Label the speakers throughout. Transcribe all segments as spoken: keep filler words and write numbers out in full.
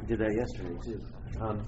Speaker 1: did that yesterday too. Um,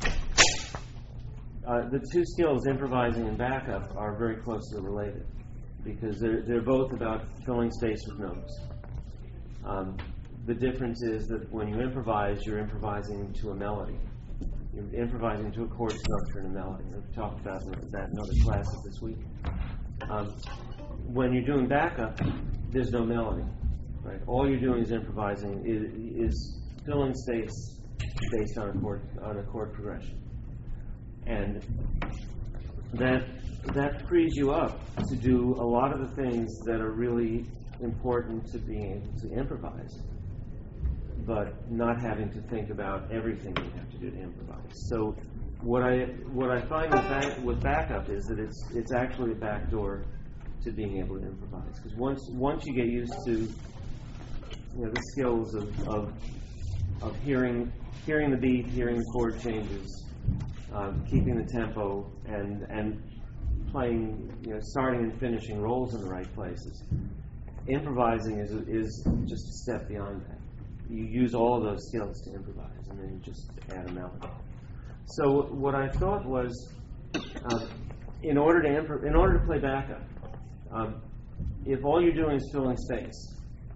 Speaker 1: uh, the two skills, improvising and backup, are very closely related because they're they're both about filling space with notes. Um, the difference is that when you improvise, you're improvising to a melody. You're improvising to a chord structure and a melody. We've talked about that in other classes this week. Um, when you're doing backup, there's no melody. Right? All you're doing is improvising, is, is filling space based on a chord on a chord progression, and that that frees you up to do a lot of the things that are really important to being able to improvise, but not having to think about everything you have to do to improvise. So what I what I find with back, with backup is that it's it's actually a backdoor to being able to improvise, because once once you get used to you know the skills of of, of hearing hearing the beat, hearing the chord changes, um, keeping the tempo, and and playing you know starting and finishing rolls in the right places. Improvising is is just a step beyond that. You use all of those skills to improvise, and then you just add a melody. So what I thought was, um, in order to improv- in order to play backup, um, if all you're doing is filling space,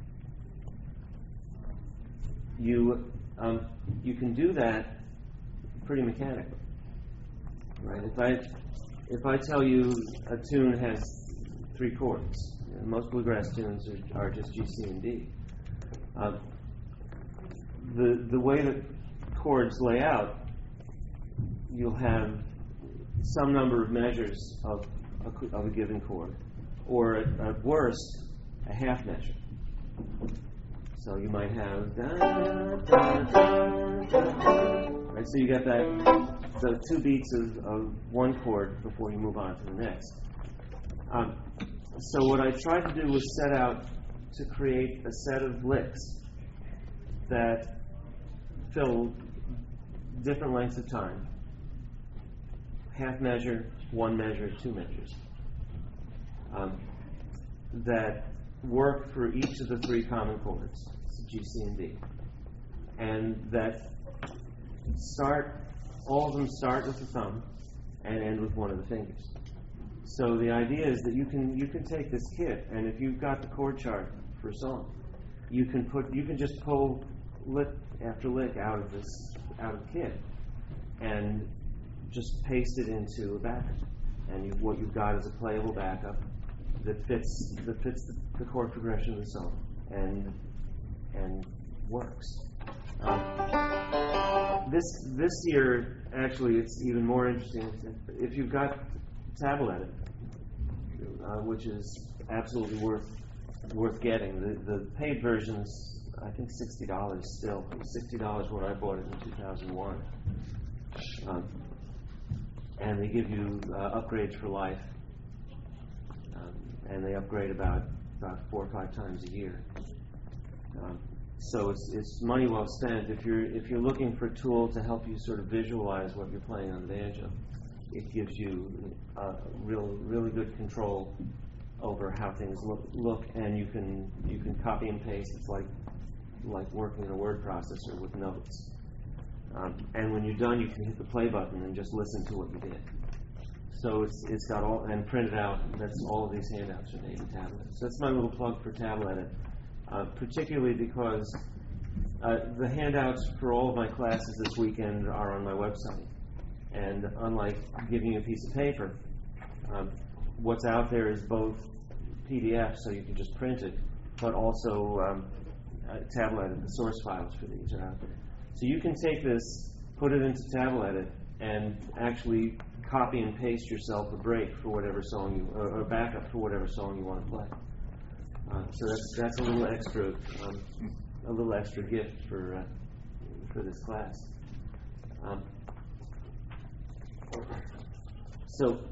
Speaker 1: you um, you can do that pretty mechanically, right? If I if I tell you a tune has three chords, you know, most bluegrass tunes are, are just G, C, and D. Um, the the way that chords lay out, you'll have some number of measures of a, of a given chord, or at, at worst, a half measure. So you might have da, da, da, da, right. So you get that the two beats of, of one chord before you move on to the next. Um, so what I tried to do was set out to create a set of licks that fill different lengths of time. Half measure, one measure, two measures. Um, that work for each of the three common chords, G, C, and D. And that start, all of them start with the thumb and end with one of the fingers. So the idea is that you can you can take this kit, and if you've got the chord chart for a song, you can put you can just pull lick after lick out of this out of the kit and just paste it into a backup. And you, what you've got is a playable backup that fits that fits the, the chord progression of the song and and works. Um, this this year, actually, it's even more interesting. If you've got Tablet Edit, uh, which is absolutely worth worth getting. The the paid version's I think sixty dollars still. It was sixty dollars when I bought it in two thousand one. Um, and they give you uh, upgrades for life, um, and they upgrade about about four or five times a year. Um, so it's it's money well spent. If you're if you're looking for a tool to help you sort of visualize what you're playing on the banjo, it gives you uh, real really good control over how things look, look, and you can you can copy and paste. It's like like working in a word processor with notes. Um, and when you're done, you can hit the play button and just listen to what you did. So it's it's got all, and printed out, that's all of these handouts are made in Tablet. So that's my little plug for Tablet Edit, uh, particularly because uh, the handouts for all of my classes this weekend are on my website. And unlike giving you a piece of paper, um, what's out there is both P D F, so you can just print it, but also um, uh, Tablet Edit, the source files for these are out there. So you can take this, put it into Tablet Edit, and actually copy and paste yourself a break for whatever song you, or, or backup for whatever song you want to play. Uh, so that's that's a little extra, um, a little extra gift for uh, for this class. Um, so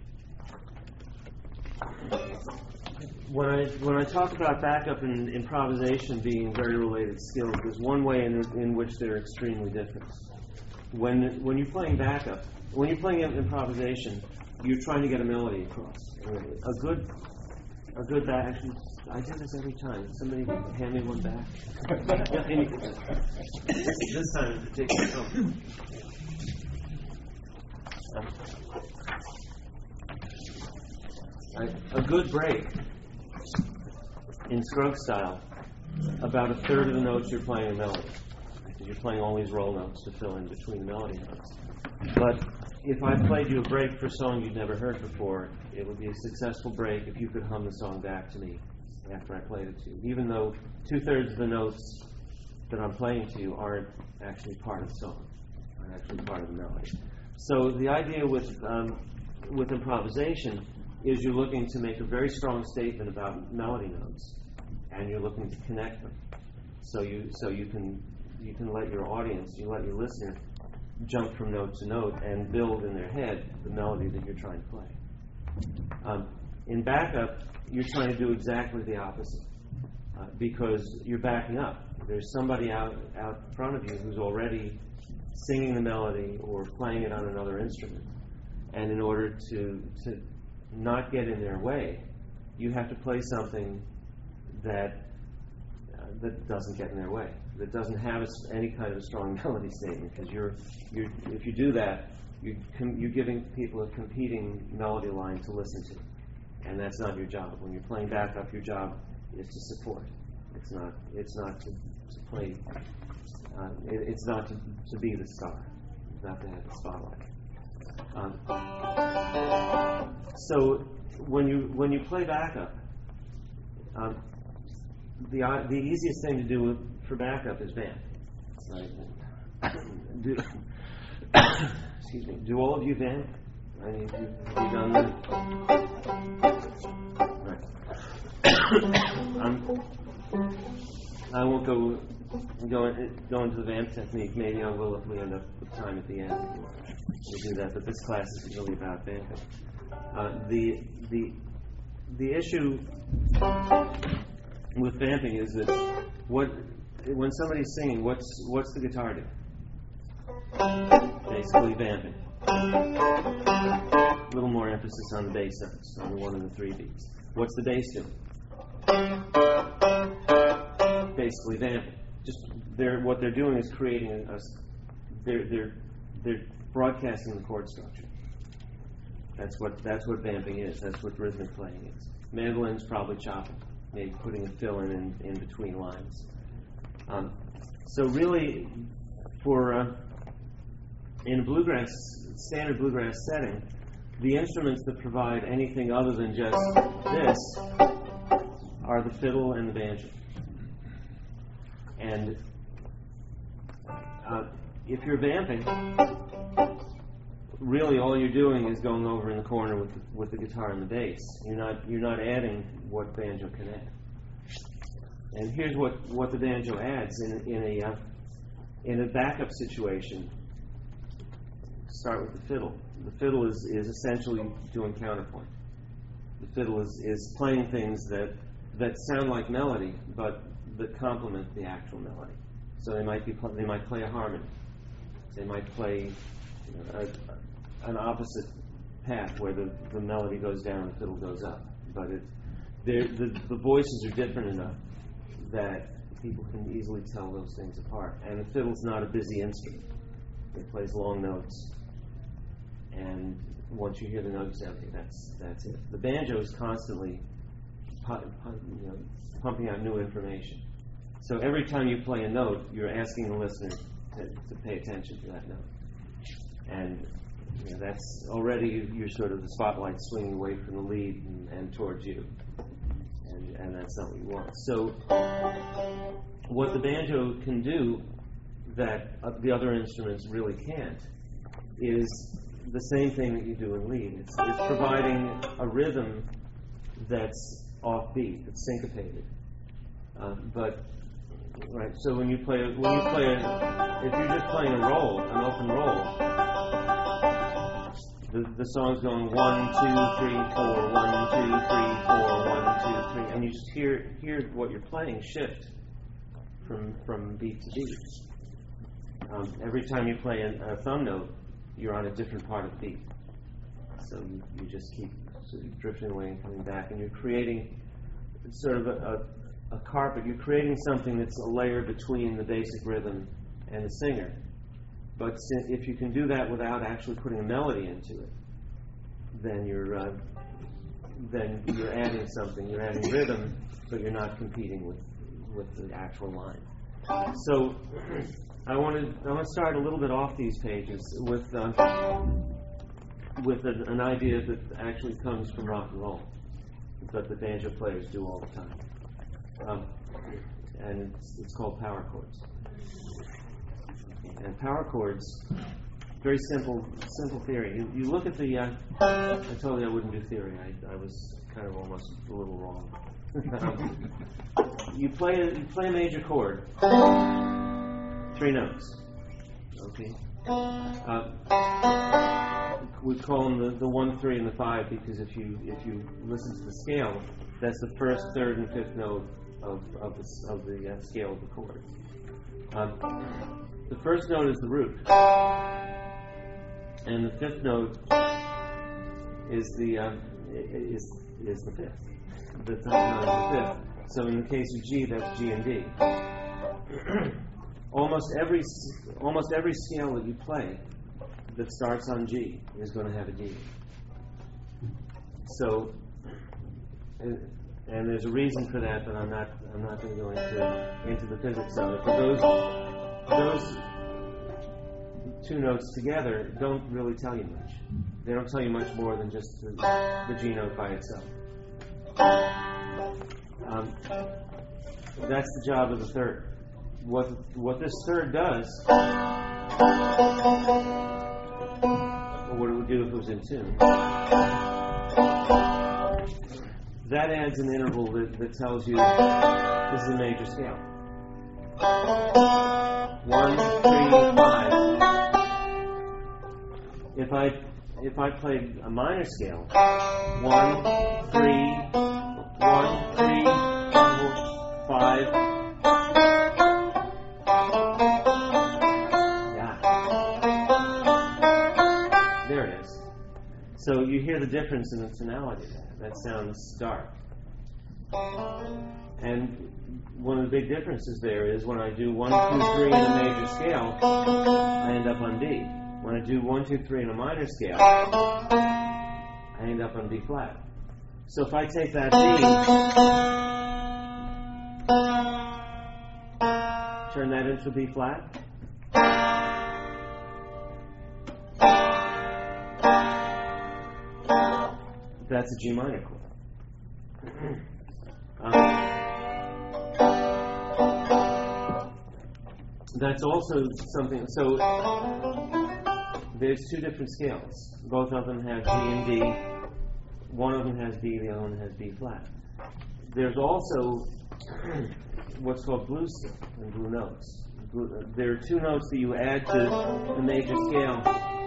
Speaker 1: when I when I talk about backup and improvisation being very related skills, there's one way in in which they're extremely different. When when you're playing backup, when you're playing improvisation, you're trying to get a melody across. A good a good back. Actually, I do this every time. Somebody hand me one back. this, this time in particular. Oh. A, a good break in Scruggs style, about a third of the notes you're playing a melody. Because you're playing all these roll notes to fill in between the melody notes. But if I played you a break for a song you'd never heard before, it would be a successful break if you could hum the song back to me after I played it to you, even though two-thirds of the notes that I'm playing to you aren't actually part of the song, aren't actually part of the melody. So the idea with um, with improvisation is you're looking to make a very strong statement about melody notes, and you're looking to connect them. So you so you can you can let your audience, you let your listener jump from note to note and build in their head the melody that you're trying to play. Um, in backup, you're trying to do exactly the opposite uh, because you're backing up. There's somebody out out in front of you who's already singing the melody or playing it on another instrument, and in order to to not get in their way, you have to play something that uh, that doesn't get in their way, that doesn't have a, any kind of a strong melody statement. Because you're you're if you do that, you com- you're giving people a competing melody line to listen to, and that's not your job. When you're playing backup, your job is to support. It's not it's not to, to play. Uh, it, it's not to, to be the star. It's not to have the spotlight. Um, so when you when you play backup, um, the uh, the easiest thing to do for backup is vamp. Right? Do, excuse me. Do all of you vamp? I mean, have you done that? Right. um, I won't go go, in, go into the vamp technique. Maybe I will if we end up with time at the end. We'll do that. But this class is really about vamping. Uh, the the the issue with vamping is that what when somebody's singing, what's what's the guitar do? Basically vamping. A little more emphasis on the bass notes, on the one and the three beats. What's the bass do? Basically vamping. Just they're what they're doing is creating a, a they're they're they're broadcasting the chord structure. That's what that's what vamping is. That's what rhythmic playing is. Mandolin's probably chopping, maybe putting a fill in in, in between lines. Um, so really, for uh, in a bluegrass standard bluegrass setting, the instruments that provide anything other than just this are the fiddle and the banjo. And uh, if you're vamping, really all you're doing is going over in the corner with the, with the guitar and the bass. You're not you're not adding what banjo can add. And here's what, what the banjo adds in in a uh, in a backup situation. Start with the fiddle. The fiddle is, is essentially doing counterpoint. The fiddle is, is playing things that that sound like melody, but that complement the actual melody. So they might be pl- they might play a harmony. They might play you know, a, an opposite path where the, the melody goes down, the fiddle goes up. But it, the the voices are different enough that people can easily tell those things apart. And the fiddle's not a busy instrument. It plays long notes, and once you hear the notes empty, that's that's it. The banjo is constantly pu- pu- you know, pumping out new information. So every time you play a note, you're asking the listener to, to pay attention to that note. And you know, that's already, you're sort of the spotlight swinging away from the lead and, and towards you. And, and that's not what you want. So what the banjo can do that uh, the other instruments really can't is the same thing that you do in lead. It's, it's providing a rhythm that's offbeat, that's syncopated. Uh, but right, so when you play, when you play, a, if you're just playing a roll, an open roll, the the song's going one, two, three, four, one, two, three, four, one, two, three, and you just hear hear what you're playing shift from from beat to beat. Um, every time you play a, a thumb note, you're on a different part of the beat. So you, you just keep So you're drifting away and coming back, and you're creating sort of a, a, a carpet. You're creating something that's a layer between the basic rhythm and the singer. But si- if you can do that without actually putting a melody into it, then you're uh, then you're adding something. You're adding rhythm, but you're not competing with with the actual line. So I want to I want to start a little bit off these pages with uh, with an, an idea that actually comes from rock and roll, but the banjo players do all the time, um, and it's, it's called power chords. And power chords, very simple simple theory. You, you look at the. Uh, I told you I wouldn't do theory. I, I was kind of almost a little wrong. um, you play a, you play a major chord, three notes. Okay. Uh, we call them the, the one, three, and the five because if you if you listen to the scale, that's the first, third, and fifth note of of the of the uh, scale of the chord. Um, the first note is the root, and the fifth note is the um, is is the fifth. The top note is the fifth. So in the case of G, that's G and D. almost every almost every scale that you play that starts on G is going to have a D. So, and, and there's a reason for that, but I'm not I'm not going to go into into the physics of it. But those those two notes together don't really tell you much. They don't tell you much more than just the, the G note by itself. Um, that's the job of the third. What what this third does, or what it would do if it was in tune, that adds an interval that, that tells you this is a major scale. One, three, five. If I if I played a minor scale, one, three, one, three, five. So you hear the difference in the tonality there. That sounds dark. And one of the big differences there is when I do one, two, three in a major scale, I end up on D. When I do one, two, three in a minor scale, I end up on B flat. So if I take that D, turn that into B flat, that's a G minor chord. um, that's also something. So there's two different scales. Both of them have G and D. One of them has B. The other one has B flat. There's also what's called blue stick and blue notes. Blue, there are two notes that you add to the major scale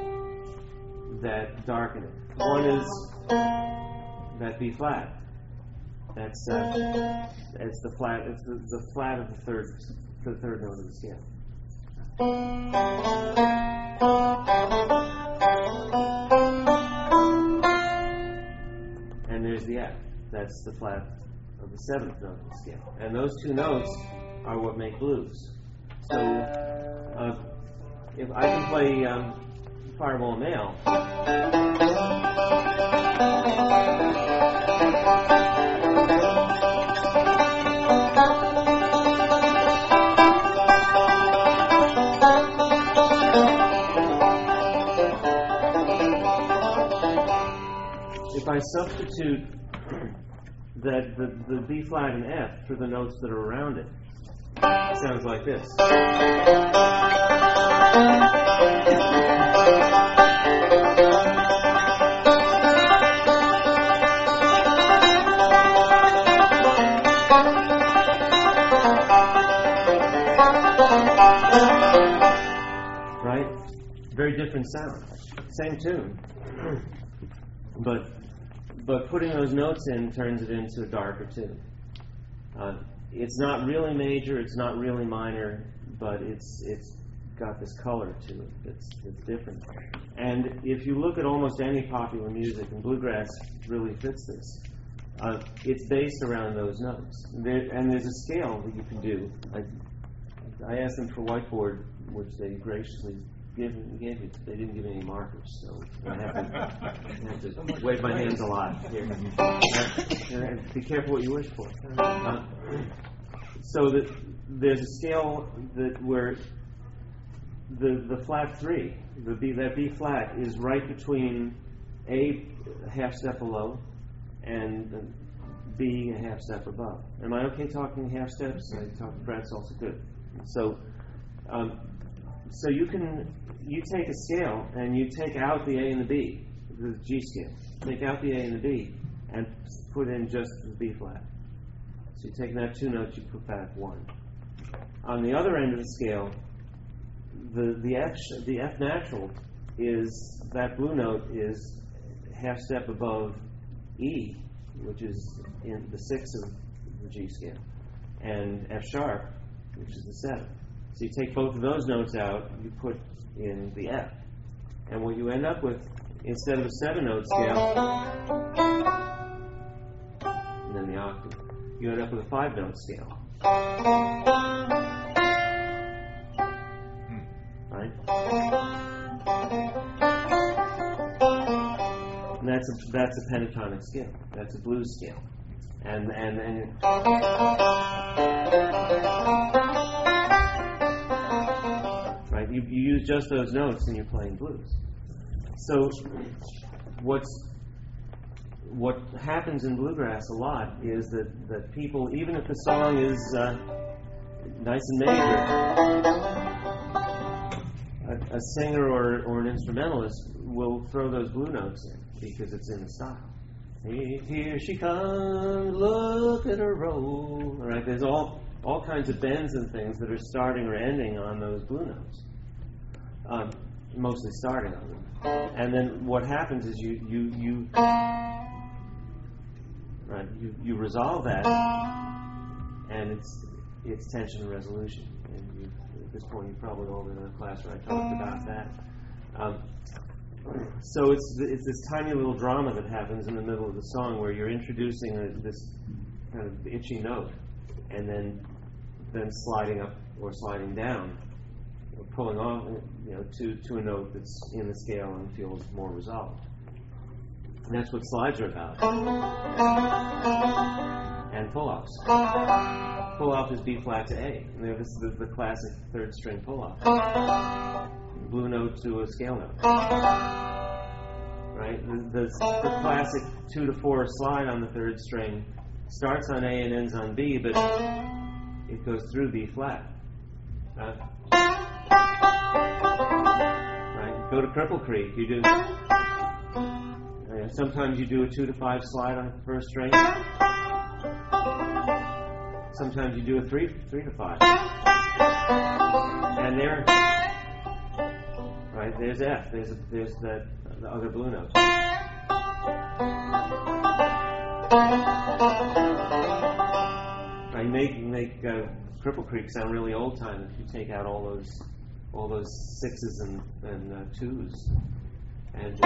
Speaker 1: that darken it. One is that B flat. That's uh, it's the flat. It's the, the flat of the third, the third note of the scale. And there's the F. That's the flat of the seventh note of the scale. And those two notes are what make blues. So uh, if I can play um, Fireball Male. If I substitute that the, the B flat and F for the notes that are around it, it sounds like this. Right? Very different sound. Same tune. But but putting those notes in turns it into a darker tune. Uh, it's not really major, it's not really minor, but it's it's got this color to it that's, that's different. And if you look at almost any popular music, and bluegrass really fits this, uh, it's based around those notes. There, and there's a scale that you can do. I, I asked them for whiteboard, which they graciously gave, gave me. They didn't give me any markers, so I have to, I have to wave my hands a lot here. Uh, be careful what you wish for. Uh, so that there's a scale that where the the flat three, the B, that B flat is right between A half step below and B a half step above. Am I okay talking half steps? I talk Brad's also good. So, um, so you can you take a scale and you take out the A and the B, the G scale. Take out the A and the B and put in just the B flat. So you take that two notes, you put back one. On the other end of the scale, the the F the F natural is that blue note is half step above E, which is in the sixth of the G scale, and F sharp, which is the seventh. So you take both of those notes out, you put in the F, and what you end up with, instead of a seven-note scale, and then the octave, you end up with a five-note scale. Right? And that's a, that's a pentatonic scale. That's a blues scale. And and and right, you, you use just those notes and you're playing blues. So what's what happens in bluegrass a lot is that, that people, even if the song is uh, nice and major, a, a singer or, or an instrumentalist will throw those blue notes in because it's in the style. Hey, here she comes, look at her roll. All right, there's all all kinds of bends and things that are starting or ending on those blue notes. Um, mostly starting on them. And then what happens is you you you right you, you resolve that, and it's it's tension and resolution. And you, at this point, you've probably all been in a class where I talked about that. Um, So it's it's this tiny little drama that happens in the middle of the song where you're introducing a, this kind of itchy note, and then then sliding up or sliding down, or pulling off, you know, to to a note that's in the scale and feels more resolved. And that's what slides are about. And pull-offs. Pull-off is B flat to A. And this is the, the classic third string pull-off. Blue note to a scale note. Right? The, the, the classic two to four slide on the third string starts on A and ends on B, but it goes through B flat. Uh, right? Go to Cripple Creek. You do. Uh, sometimes you do a two to five slide on the first string. Sometimes you do a three three to five. And there. Right, there's F. There's a, there's that the other blue note. Right, you make make uh, Cripple Creek sound really old time if you take out all those all those sixes and and uh, twos and.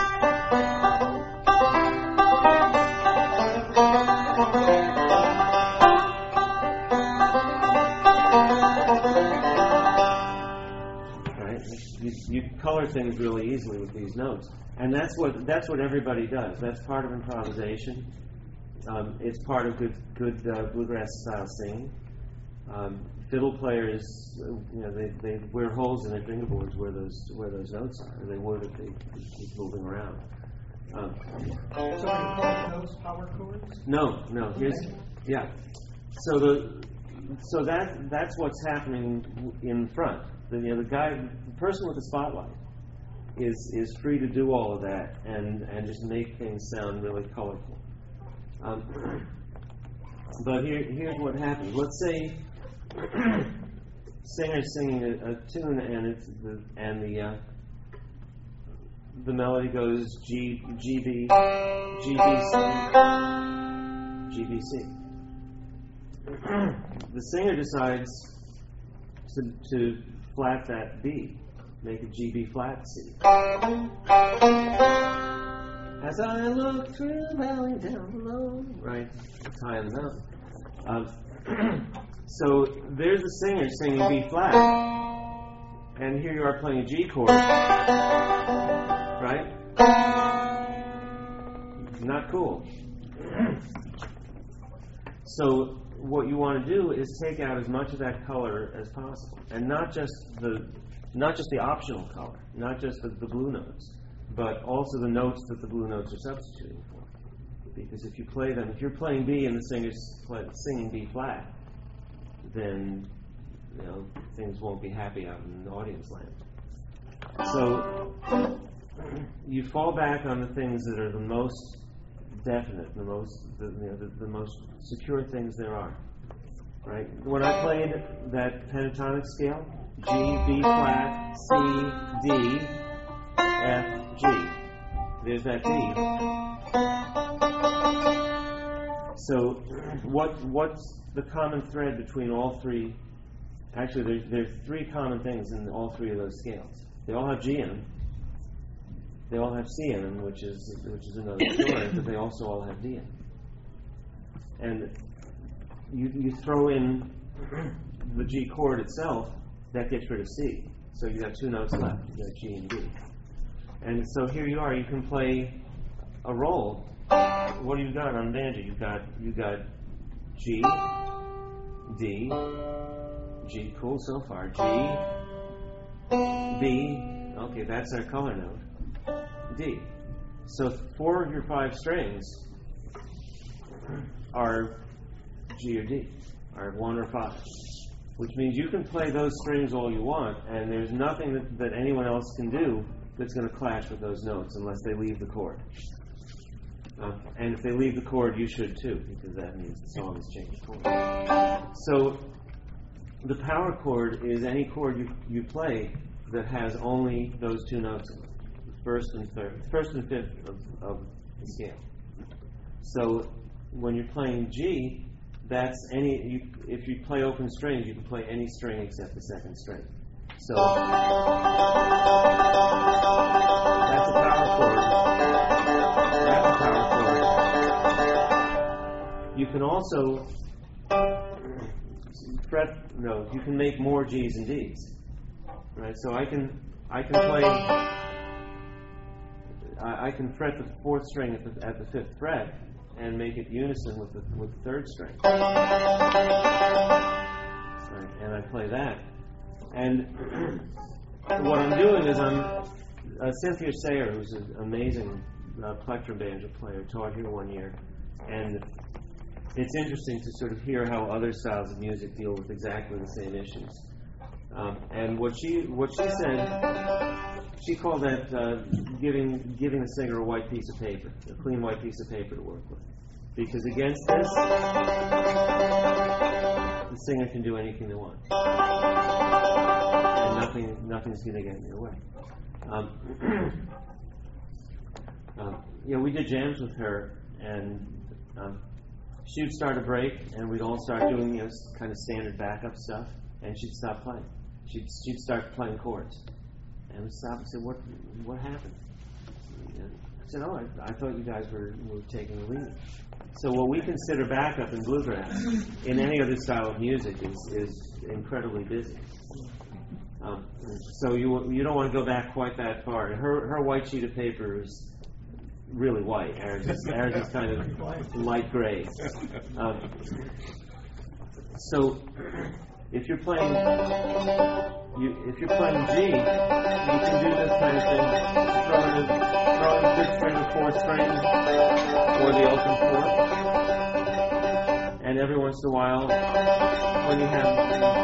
Speaker 1: You, you color things really easily with these notes, and that's what that's what everybody does. That's part of improvisation. Um, it's part of good good uh, bluegrass style singing. Um, fiddle players, uh, you know, they, they wear holes in their fingerboards where those where those notes are. Or they would if they keep moving around. Um,
Speaker 2: so are you playing those power chords?
Speaker 1: No, no. Here's yeah. So the so that that's what's happening in front. The, you know, the guy, the person with the spotlight, is is free to do all of that and, and just make things sound really colorful. Um, but here here's what happens. Let's say singer's singing a, a tune and it's the and the uh, the melody goes G G B G B C G B C. The singer decides to to flat that B. Make a G, B flat, C. As I look through the valley down below, right? It's high on the mountain. Um, so there's a singer singing B flat, and here you are playing a G chord, right? Not cool. So what you want to do is take out as much of that color as possible, and not just the not just the optional color, not just the, the blue notes, but also the notes that the blue notes are substituting for. Because if you play them, if you're playing B and the singer's play, singing B flat, then you know things won't be happy out in the audience land. So you fall back on the things that are the most definite, the most the, you know, the, the most secure things there are. Right? When I played that pentatonic scale, G, B flat, C, D, F, G. There's that D. So what what's the common thread between all three? Actually, there's there's three common things in all three of those scales. They all have G in them. They all have C in them, which is which is another story, but they also all have D in them. And you you throw in the G chord itself, that gets rid of C. So you got two notes left. You got G and D. And so here you are. You can play a roll. What do you got on banjo? You got you got G, D, G. Cool so far. G, B. Okay, that's our color note. D. So four of your five strings are G or D, are one or five. Which means you can play those strings all you want, and there's nothing that, that anyone else can do that's going to clash with those notes unless they leave the chord. Uh, and if they leave the chord, you should too, because that means the song has changed chord. So the power chord is any chord you, you play that has only those two notes in it, first and third, first and fifth of, of the scale. So when you're playing G, that's any. You, if you play open strings, you can play any string except the second string. So that's a power chord. That's a power chord. You can also fret. No, you can make more G's and D's. Right. So I can I can play. I, I can fret the fourth string at the at the fifth fret and make it unison with the with the third string. Right, and I play that. And what I'm doing is I'm uh, Cynthia Sayer, who's an amazing uh, plectrum banjo player, taught here one year, and it's interesting to sort of hear how other styles of music deal with exactly the same issues. Um, and what she what she said, she called that uh, giving giving the singer a white piece of paper, a clean white piece of paper to work with. Because against this, the singer can do anything they want, and nothing nothing's going to get in their way. Um, um, you know, we did jams with her, and um, she would start a break, and we'd all start doing you know kind of standard backup stuff, and she'd stop playing. She'd she'd start playing chords, and we'd stop and say, "What what happened?" And I said, "Oh, I, I thought you guys were, were taking the lead." So what we consider backup in bluegrass, in any other style of music, is is incredibly busy. Um, so you you don't want to go back quite that far. Her her white sheet of paper is really white. Ours is, ours is kind of light gray. Um, so. If you're playing, you, if you're playing G, you can do this kind of thing. Throw in a, throw in a fifth string, a fourth string, or the open fourth. And every once in a while, when you have,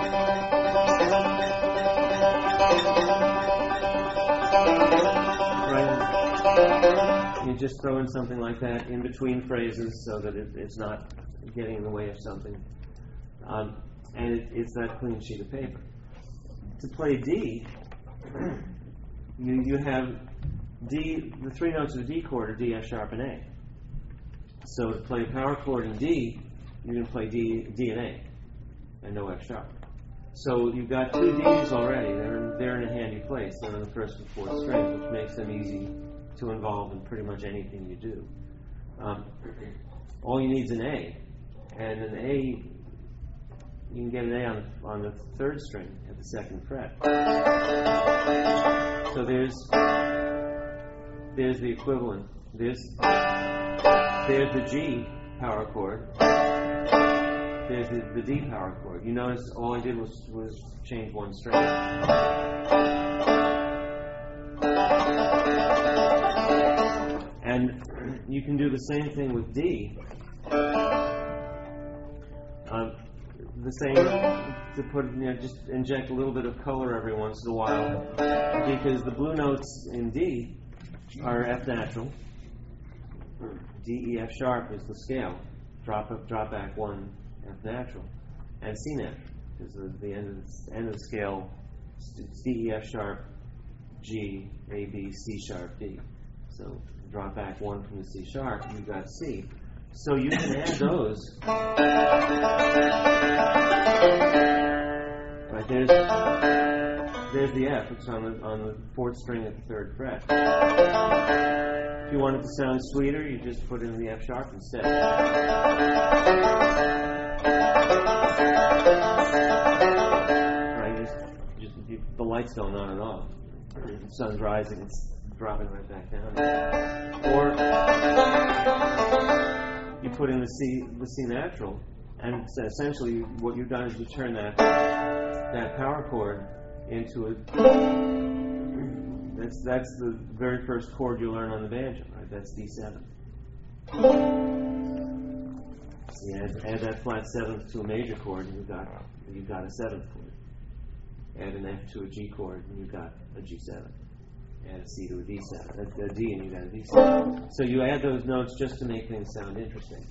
Speaker 1: right, you just throw in something like that in between phrases so that it, it's not getting in the way of something. Um, And it, it's that clean sheet of paper. To play D, you you have D. The three notes of a D chord are D, F sharp, and A. So to play a power chord in D, you can play D, D and A, and no F sharp. So you've got two Ds already. They're, they're in a handy place. They're on the first and fourth strings, which makes them easy to involve in pretty much anything you do. Um, all you need is an A. And an A, you can get an A on, on the third string at the second fret. So there's, there's the equivalent. There's, there's the G power chord. There's the, the D power chord. You notice all I did was, was change one string. And you can do the same thing with D. Um, the same, to put, you know, just inject a little bit of color every once in a while, because the blue notes in D are F natural. D, E, F sharp is the scale. Drop up, drop back one, F natural, and C natural, because the, the end of the end of the scale, it's D, E, F sharp, G, A, B, C sharp, D. So drop back one from the C sharp, you've got C. So you can add those. Right, there's there's the F, it's on the on the fourth string at the third fret. If you want it to sound sweeter, you just put in the F sharp instead. Right, just, just you, the light's going on and off. The sun's rising, it's dropping right back down. Or you put in the C, the C natural, and so essentially what you've done is you turn that that power chord into a. That's that's the very first chord you learn on the banjo, right? That's D seven. So you add, add that flat seventh to a major chord, and you've got you've got a seventh chord. Add an F to a G chord, and you've got a G seven. Add a C to a D seven, a, a D, and you got a D seven. So you add those notes just to make things sound interesting.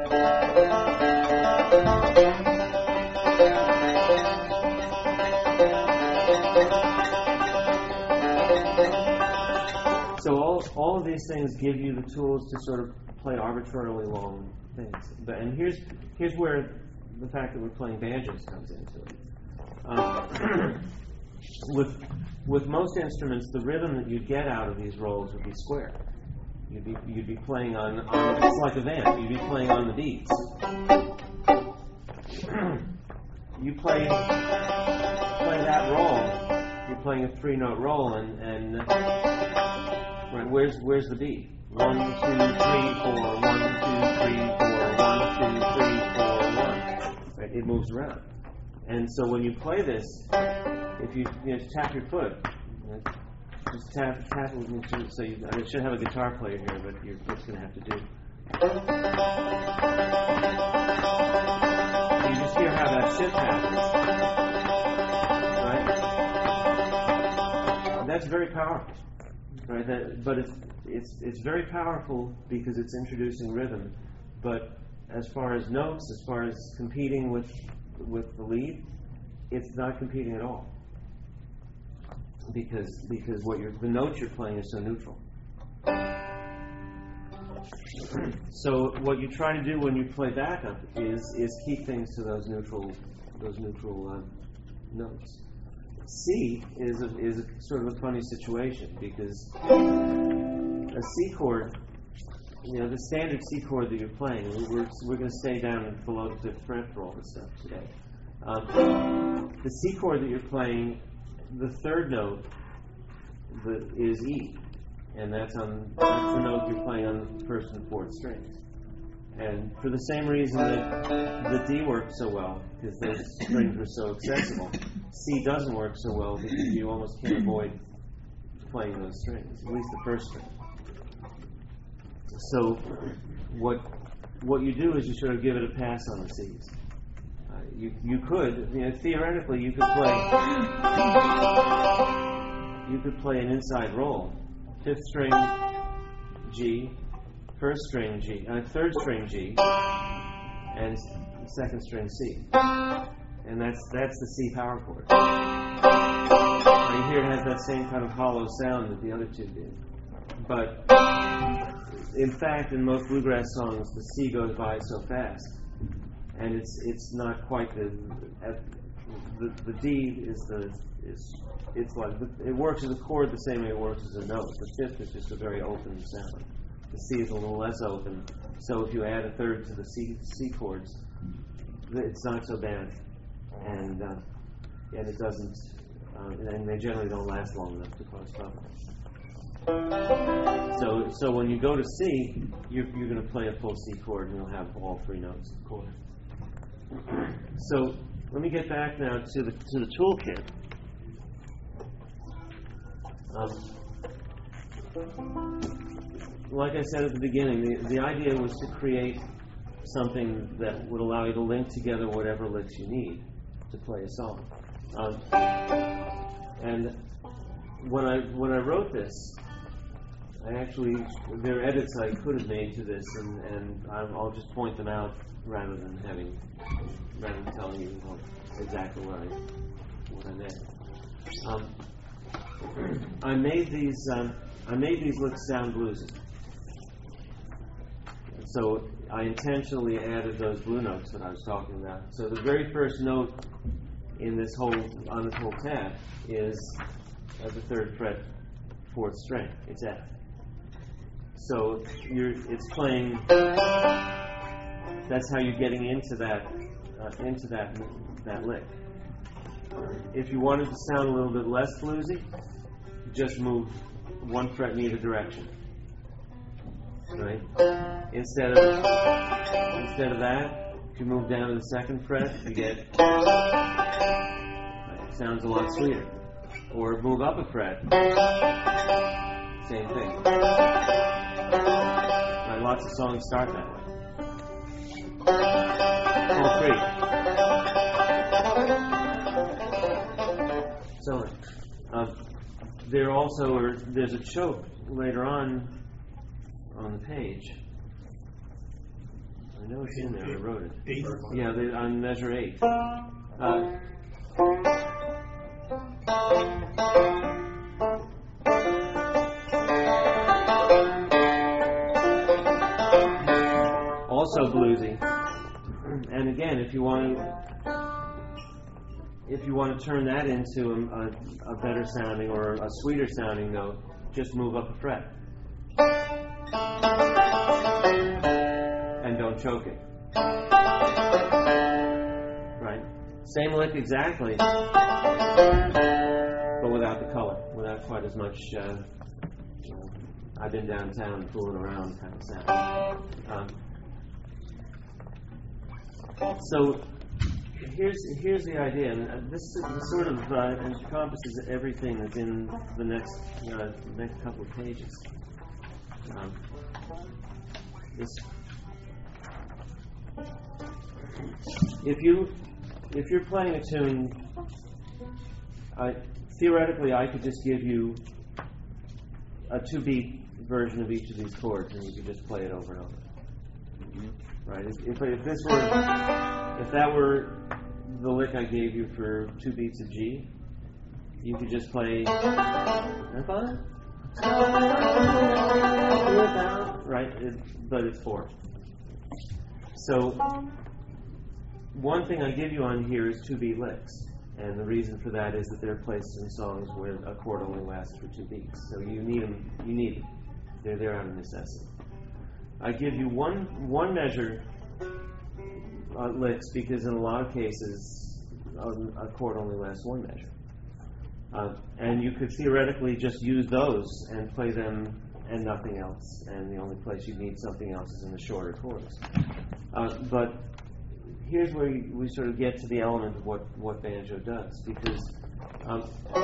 Speaker 1: So all all of these things give you the tools to sort of play arbitrarily long things. But and here's here's where the fact that we're playing banjos comes into it. Um, with with most instruments, the rhythm that you get out of these rolls would be square. You'd be you'd be playing on, on it's like a vamp. You'd be playing on the beats. You play play that roll. You're playing a three-note roll, and and right, where's where's the beat? One, two, three, four. One, two, three, four. One, two, three, four. One. Right, it moves around. And so when you play this, if you, you know, tap your foot, you know, just tap tap it with me. So you, I should have a guitar player here, but your foot's going to have to do. You just hear how that shift happens, right? That's very powerful, right? That, but it's it's it's very powerful because it's introducing rhythm. But as far as notes, as far as competing with with the lead, it's not competing at all. Because because what you're the notes you're playing is so neutral. So what you try to do when you play backup is is keep things to those neutral those neutral uh, notes. C is a, is a sort of a funny situation because a C chord, you know, the standard C chord that you're playing, we're we're going to stay down below the fifth fret for all this stuff today. Um, the C chord that you're playing, the third note the, is E, and that's on that's the note you're playing on the first and fourth strings. And for the same reason that the D works so well, because those strings are so accessible, C doesn't work so well because you almost can't avoid playing those strings, at least the first string. So what what you do is you sort of give it a pass on the C's. Uh, you you could, you know, theoretically you could play you could play an inside roll, fifth string G, first string G, uh, third string G, and second string C, and that's that's the C power chord. Now you hear it has that same kind of hollow sound that the other two did, but in fact, in most bluegrass songs, the C goes by so fast, and it's it's not quite the the, the D is the is it's like it works as a chord the same way it works as a note. The fifth is just a very open sound. The C is a little less open, so if you add a third to the C C chords, it's not so bad, and uh, and it doesn't, uh, and they generally don't last long enough to cause trouble. So so when you go to C, you're, you're going to play a full C chord, and you'll have all three notes of the chord. So let me get back now to the to the toolkit. Um, like I said at the beginning, the, the idea was to create something that would allow you to link together whatever licks you need to play a song. Um, and when I when I wrote this, I actually there are edits I could have made to this, and, and I'll just point them out rather than having rather than telling you what, exactly what I what I meant. Um, I made these um, I made these licks sound bluesy. So I intentionally added those blue notes that I was talking about. So the very first note in this whole on this whole tab is at the third fret, fourth string. It's F. So you're it's playing. That's how you're getting into that uh, into that that lick. If you wanted to sound a little bit less bluesy, just move one fret in either direction. Right? Instead of instead of that, if you move down to the second fret, you get it sounds a lot sweeter. Or move up a fret, same thing. Right, lots of songs start that way. All three. So, uh, there also are, there's a choke later on on the page. I know it's in there. I wrote it.
Speaker 2: Eight.
Speaker 1: Yeah, they, on measure eight. Uh, also bluesy. And again, if you want to, if you want to turn that into a, a better sounding or a sweeter sounding note, just move up a fret. And don't choke it. Right? Same lick exactly, but without the color, without quite as much, uh, you know, I've been downtown fooling around kind of sound. Um, so here's here's the idea, and this, this sort of uh, encompasses everything that's in the next uh, next couple of pages. Um, this, if you if you're playing a tune, I, theoretically I could just give you a two-beat version of each of these chords, and you could just play it over and over. Right? If, if, if this were, if that were the lick I gave you for two beats of G, you could just play. Right? It, but it's four. So one thing I give you on here is two-beat licks, and the reason for that is that there are places in songs where a chord only lasts for two beats. So you need them. You need them. They're there out of necessity. I give you one one measure uh, licks because in a lot of cases a, a chord only lasts one measure, uh, and you could theoretically just use those and play them and nothing else. And the only place you need something else is in the shorter chords. Uh, but here's where we, we sort of get to the element of what, what banjo does, because um,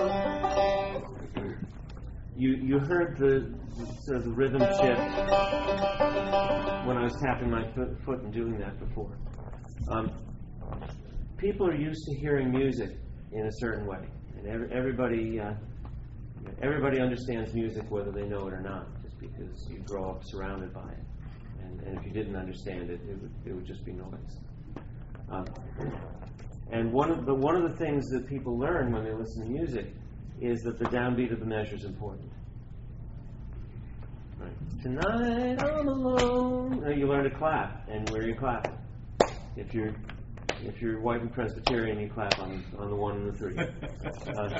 Speaker 1: you you heard the, the sort of the rhythm shift when I was tapping my foot, foot and doing that before. Um, people are used to hearing music in a certain way, and every, everybody uh, everybody understands music whether they know it or not, just because you grow up surrounded by it. And, and if you didn't understand it, it would, it would just be noise. Um, and one of the one of the things that people learn when they listen to music is that the downbeat of the measure is important. Right. Tonight I'm alone. Now you learn to clap, and where you clap. If you're If you're white and Presbyterian, you clap on, on the one and the three. Uh,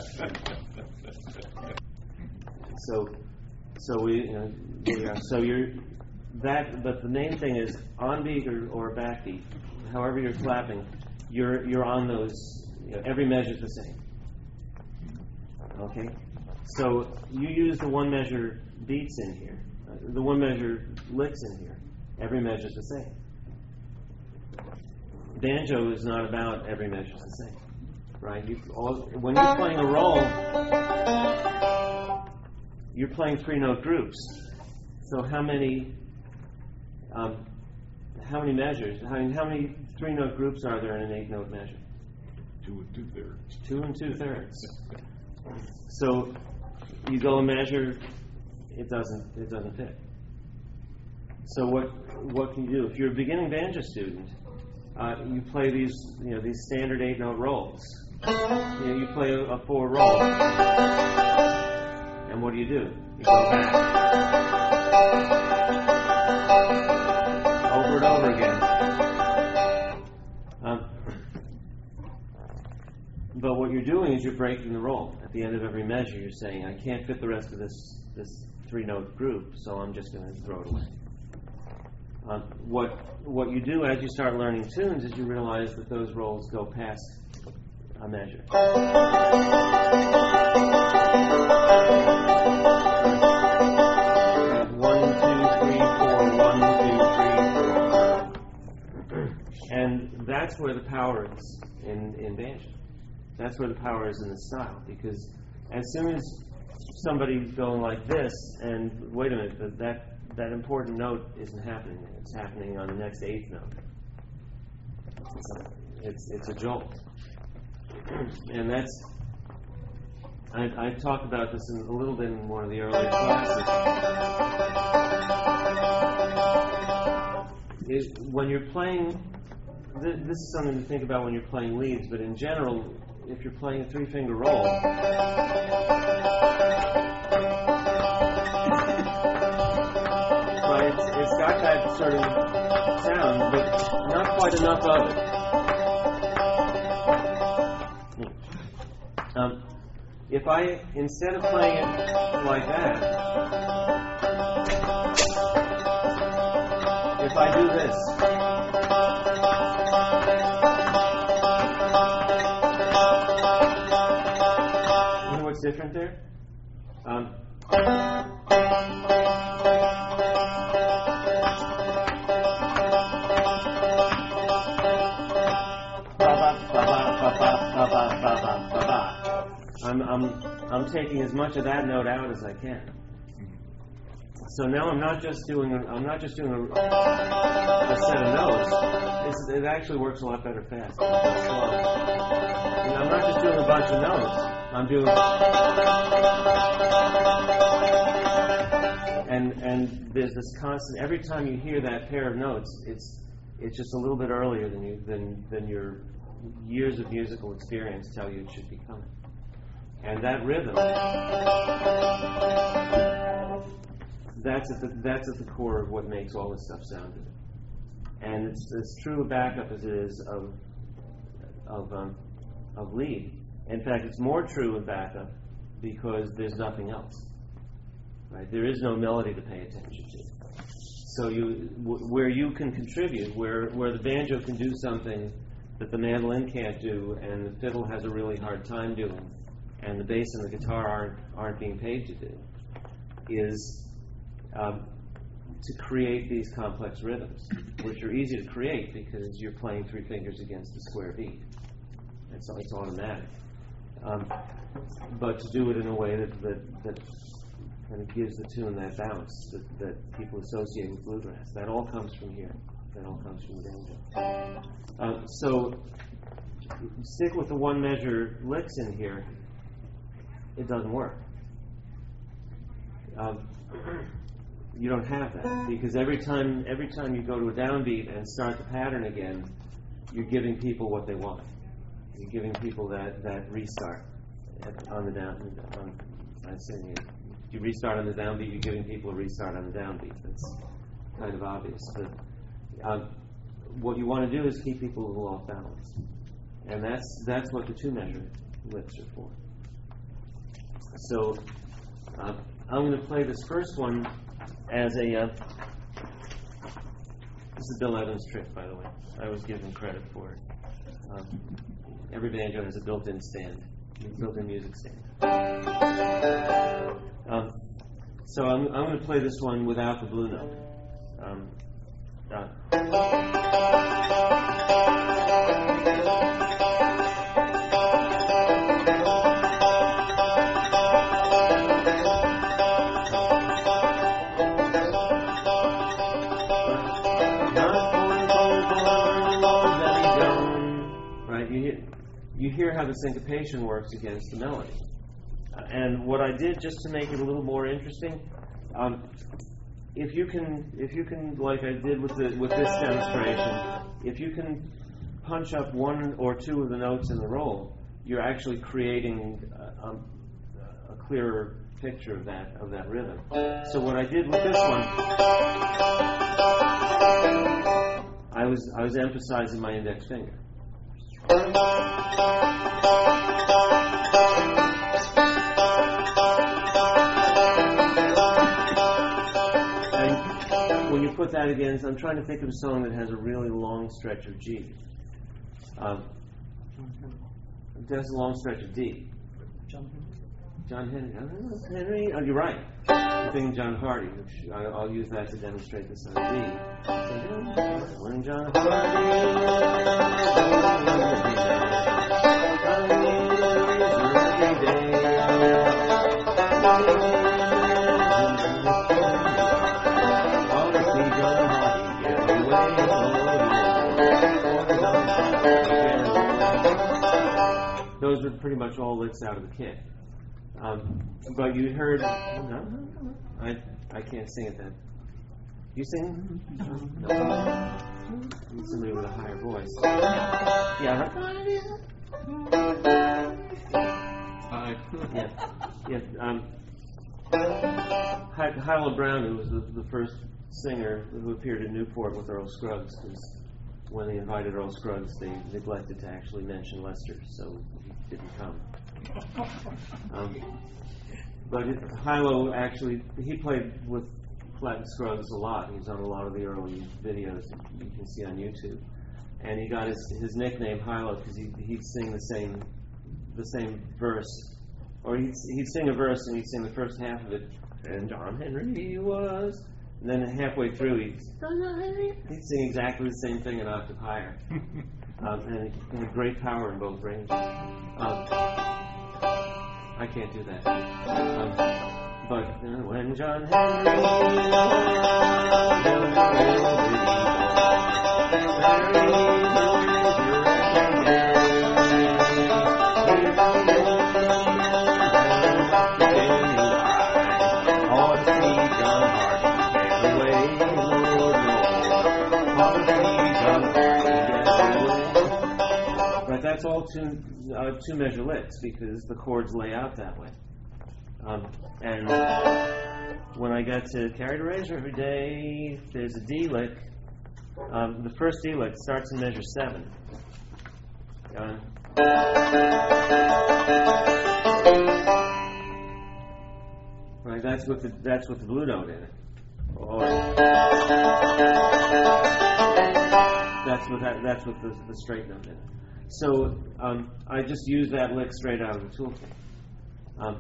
Speaker 1: so, so we, you know, we are, so you're that. But the main thing is on beat or, or backbeat. However you're clapping, you're you're on those. You know, every measure's the same. Okay. So you use the one measure beats in here, uh, the one measure licks in here. Every measure's the same. Banjo is not about every measure's the same, right? You, all, when you're playing a roll, you're playing three-note groups. So how many, um, how many measures? How many, how many three-note groups are there in an eight-note measure?
Speaker 3: Two and two-thirds.
Speaker 1: Two and two-thirds. So you go a measure, it doesn't, it doesn't fit. So what, what can you do if you're a beginning banjo student? Uh, you play these, you know, these standard eight-note rolls. You know, you play a, a four roll, and what do you do? You go back over and over again. Um, but what you're doing is you're breaking the roll. At the end of every measure, you're saying, "I can't fit the rest of this this three-note group, so I'm just going to throw it away." Um, what what you do as you start learning tunes is you realize that those rolls go past a measure. One, two, three, four, one, two, three, four. And that's where the power is in, in banjo. That's where the power is in the style, because as soon as somebody's going like this, and wait a minute, that, that that important note isn't happening there. It's happening on the next eighth note. It's it's a jolt. And that's, I, I talked about this in, a little bit in one of the earlier classes. It, when you're playing, th- this is something to think about when you're playing leads, but in general, if you're playing a three-finger roll, It's, it's got that sort of sound, but not quite enough of it. Um, if I, instead of playing it like that, if I do this, you know what's different there? Um, I'm, I'm, I'm taking as much of that note out as I can. So now I'm not just doing a, I'm not just doing a, a set of notes. It's, it actually works a lot better fast. And I'm not just doing a bunch of notes. I'm doing and and there's this constant. Every time you hear that pair of notes, it's it's just a little bit earlier than you than than your years of musical experience tell you it should be coming. And that rhythm, that's at the, that's at the core of what makes all this stuff sound good. And it's as true of backup as it is of of um, of lead. In fact, it's more true of backup because there's nothing else. Right? There is no melody to pay attention to. So you, w- where you can contribute, where where the banjo can do something that the mandolin can't do, and the fiddle has a really hard time doing, and the bass and the guitar aren't aren't being paid to do, is um, to create these complex rhythms, which are easy to create because you're playing three fingers against a square beat. It's it's automatic. Um, but to do it in a way that that, that kind of gives the tune that bounce that, that people associate with bluegrass. That all comes from here. That all comes from the banjo. Uh, so stick with the one measure licks in here. It doesn't work. Um, you don't have that because every time every time you go to a downbeat and start the pattern again, you're giving people what they want. You're giving people that, that restart at, on the down. On, I'm saying you, you restart on the downbeat. You're giving people a restart on the downbeat. That's kind of obvious. But um, what you want to do is keep people a little off balance. And that's that's what the two-measure licks are for. So uh, I'm going to play this first one as a, uh, this is a Bill Evans trick, by the way. I was given credit for it. Um, every banjo has a built-in stand, built-in music stand. Um, so I'm, I'm going to play this one without the blue note. Um, uh, right, you hear, you hear how the syncopation works against the melody. Uh, and what I did just to make it a little more interesting, um, if you can, if you can, like I did with the with this demonstration, if you can punch up one or two of the notes in the roll, you're actually creating uh, um, a clearer picture of that of that rhythm. So what I did with this one, I was I was emphasizing my index finger. And when you put that against, I'm trying to think of a song that has a really long stretch of G. Um, it has a long stretch of D.
Speaker 2: John Henry.
Speaker 1: John Henry. Oh, Henry. Oh, you're right. I'm thinking John Hardy, which I, I'll use that to demonstrate this on D. When John Those are pretty much all licks out of the kit. Um, but you heard, no, no, no, I, I can't sing it then. You sing? No. Need somebody with a higher voice. Yeah.
Speaker 3: Hi.
Speaker 1: Yeah. Yeah. Um, Hy- Hyla Brown, who was the, the first singer who appeared in Newport with Earl Scruggs, because when they invited Earl Scruggs, they neglected to actually mention Lester, so he didn't come. Um, but it, Hylo actually, he played with Flatt Scruggs a lot. He was on a lot of the early videos you can see on YouTube. And he got his, his nickname Hylo because he, he'd sing the same the same verse. Or he'd, he'd sing a verse and he'd sing the first half of it, and John Henry was. And then halfway through, he'd, he'd sing exactly the same thing an octave higher. um, and he had great power in both ranges. Um, I can't do that. Um, but uh, when John Henry Right, that's all two uh, two measure licks because the chords lay out that way. Um, and when I got to Carry the Razor Every Day, there's a D lick. Um, the first D lick starts in measure seven. Uh, right, that's with the that's with the blue note in it. Or that's with that that's with the, the straight note in it. So um, I just use that lick straight out of the toolkit. Um,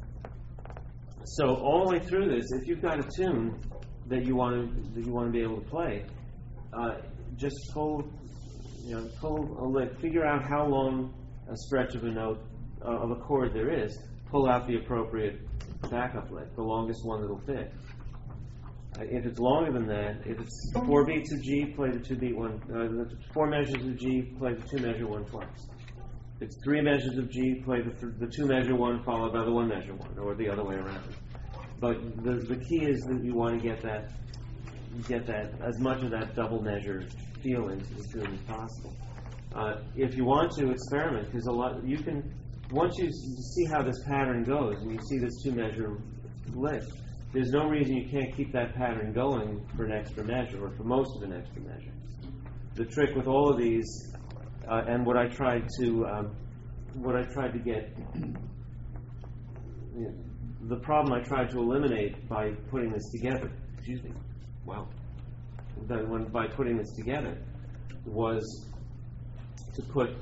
Speaker 1: so all the way through this, if you've got a tune that you want to that you want to be able to play, uh, just pull, you know, pull a lick. Figure out how long a stretch of a note uh, of a chord there is. Pull out the appropriate backup lick, the longest one that'll fit. Uh, if it's longer than that, if it's four beats of G, play the two beat one. Uh, the four measures of G, play the two measure one twice. If it's three measures of G, play the, th- the two measure one followed by the one measure one, or the other way around. But the the key is that you want to get that get that as much of that double measure feel into the tune as possible. Uh, if you want to experiment, because a lot you can once you see how this pattern goes and you see this two measure lick. There's no reason you can't keep that pattern going for an extra measure or for most of an extra measure. the trick with all of these, uh, and what I tried to, um, what I tried to get, you know, the problem I tried to eliminate by putting this together. Excuse me. Wow. That when, by putting this together, was to put,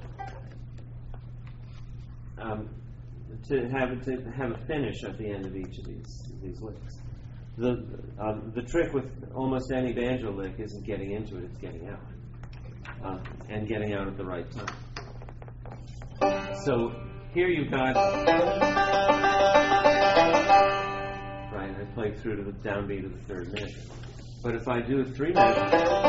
Speaker 1: um, to have to have a finish at the end of each of these these licks. The um, the trick with almost any banjo lick isn't getting into it; it's getting out, uh, and getting out at the right time. So here you've got right. I play through to the downbeat of the third measure. But if I do a three measure,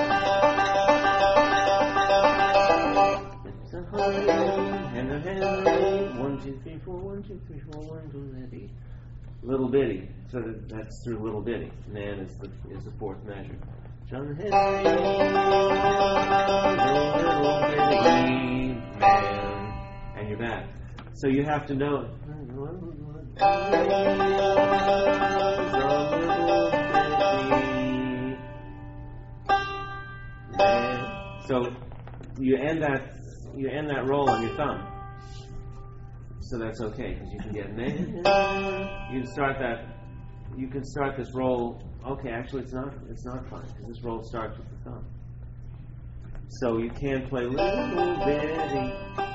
Speaker 1: it's a Henry, Henry, Henry, one, two, three, four, one, two, three, four, one, two, three, little bitty. So that, that's through little bitty. Man is the is the fourth measure. John Henry, little bitty man, and you're back. So you have to know. So you end that you end that roll on your thumb. So that's okay because you can get man. You can start that. You can start this roll. Okay, actually, it's not. It's not fine because this roll starts with the thumb. So you can play little bitty.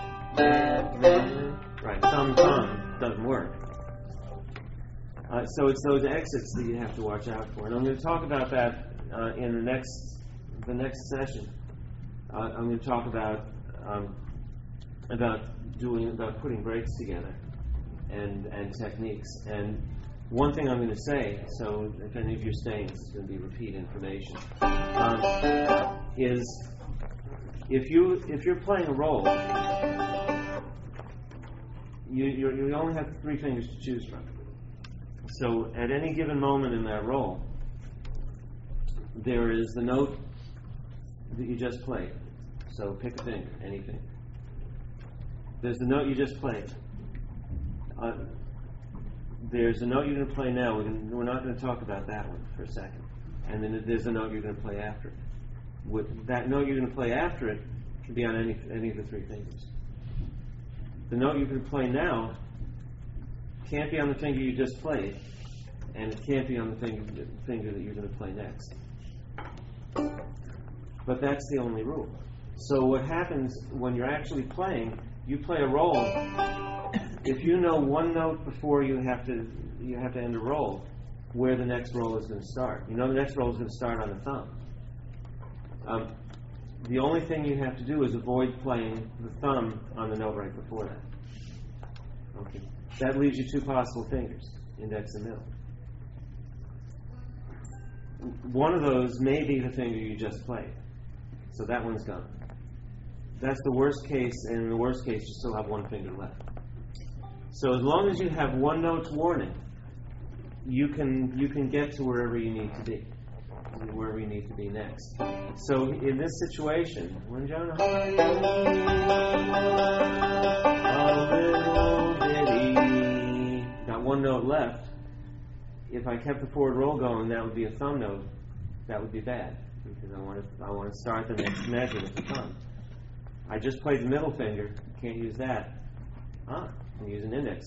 Speaker 1: Right, thumb thumb doesn't work. Uh, so it's those exits that you have to watch out for, and I'm going to talk about that uh, in the next the next session. Uh, I'm going to talk about um, about doing about putting breaks together and and techniques. And one thing I'm going to say, so if any of you are staying, this is going to be repeat information, um, is if you if you're playing a roll, you you you only have three fingers to choose from. So at any given moment in that roll, there is the note that you just played. So pick a finger, any finger. There's the note you just played. Uh, there's a note you're going to play now. We're, gonna, we're not going to talk about that one for a second. And then there's the note you're going to play after it. With that note you're going to play after it can be on any any of the three fingers. The note you're going to play now can't be on the finger you just played, and it can't be on the finger, the finger that you're going to play next. But that's the only rule. So what happens when you're actually playing, you play a roll. If you know one note before you have to you have to end a roll, where the next roll is going to start. You know the next roll is going to start on the thumb. Um, the only thing you have to do is avoid playing the thumb on the note right before that. Okay. That leaves you two possible fingers, index and middle. One of those may be the finger you just played. So that one's gone. That's the worst case, and in the worst case, you still have one finger left. So as long as you have one note's warning, you can you can get to wherever you need to be, wherever you need to be next. So in this situation, when John a little bitty, got one note left. If I kept the forward roll going, that would be a thumb note. That would be bad because I want to I want to start the next measure with the thumb. I just played the middle finger. Can't use that. Ah, I'm using index.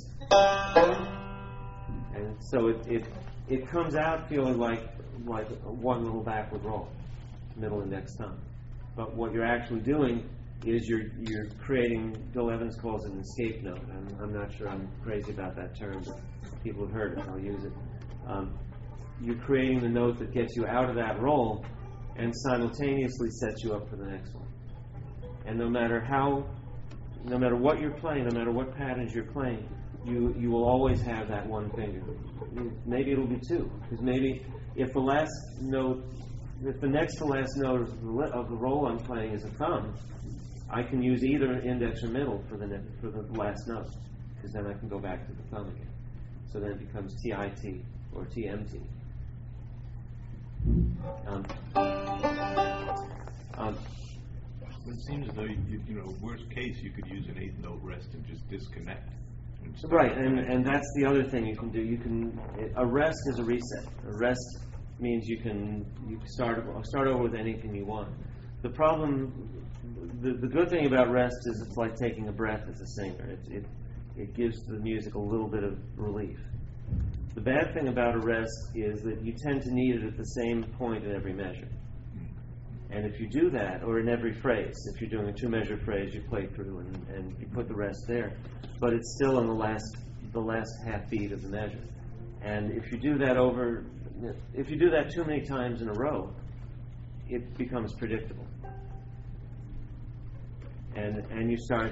Speaker 1: And so it, it it comes out feeling like like one little backward roll, middle index thumb. But what you're actually doing is you're you're creating. Bill Evans calls it an escape note. I'm, I'm not sure I'm crazy about that term, but people have heard it. I'll use it. Um, you're creating the note that gets you out of that roll and simultaneously sets you up for the next one. And no matter how, no matter what you're playing, no matter what patterns you're playing, you you will always have that one finger. Maybe it'll be two, because maybe if the last note, if the next to last note of the, of the roll I'm playing is a thumb, I can use either index or middle for the for the last note, because then I can go back to the thumb again. So then it becomes T I T or T M T. Um, um,
Speaker 3: It seems as though, you, you know, worst case, you could use an eighth note rest and just disconnect. And start
Speaker 1: right, and, and that's the other thing you can do. You can a rest is a reset. A rest means you can you can start start over with anything you want. the problem, the, the good thing about rest is it's like taking a breath as a singer. It, it, it gives the music a little bit of relief. The bad thing about a rest is that you tend to need it at the same point in every measure. And if you do that, or in every phrase, if you're doing a two-measure phrase, you play through and, and you put the rest there, but it's still in the last the last half beat of the measure. And if you do that over, if you do that too many times in a row, it becomes predictable. And and you start.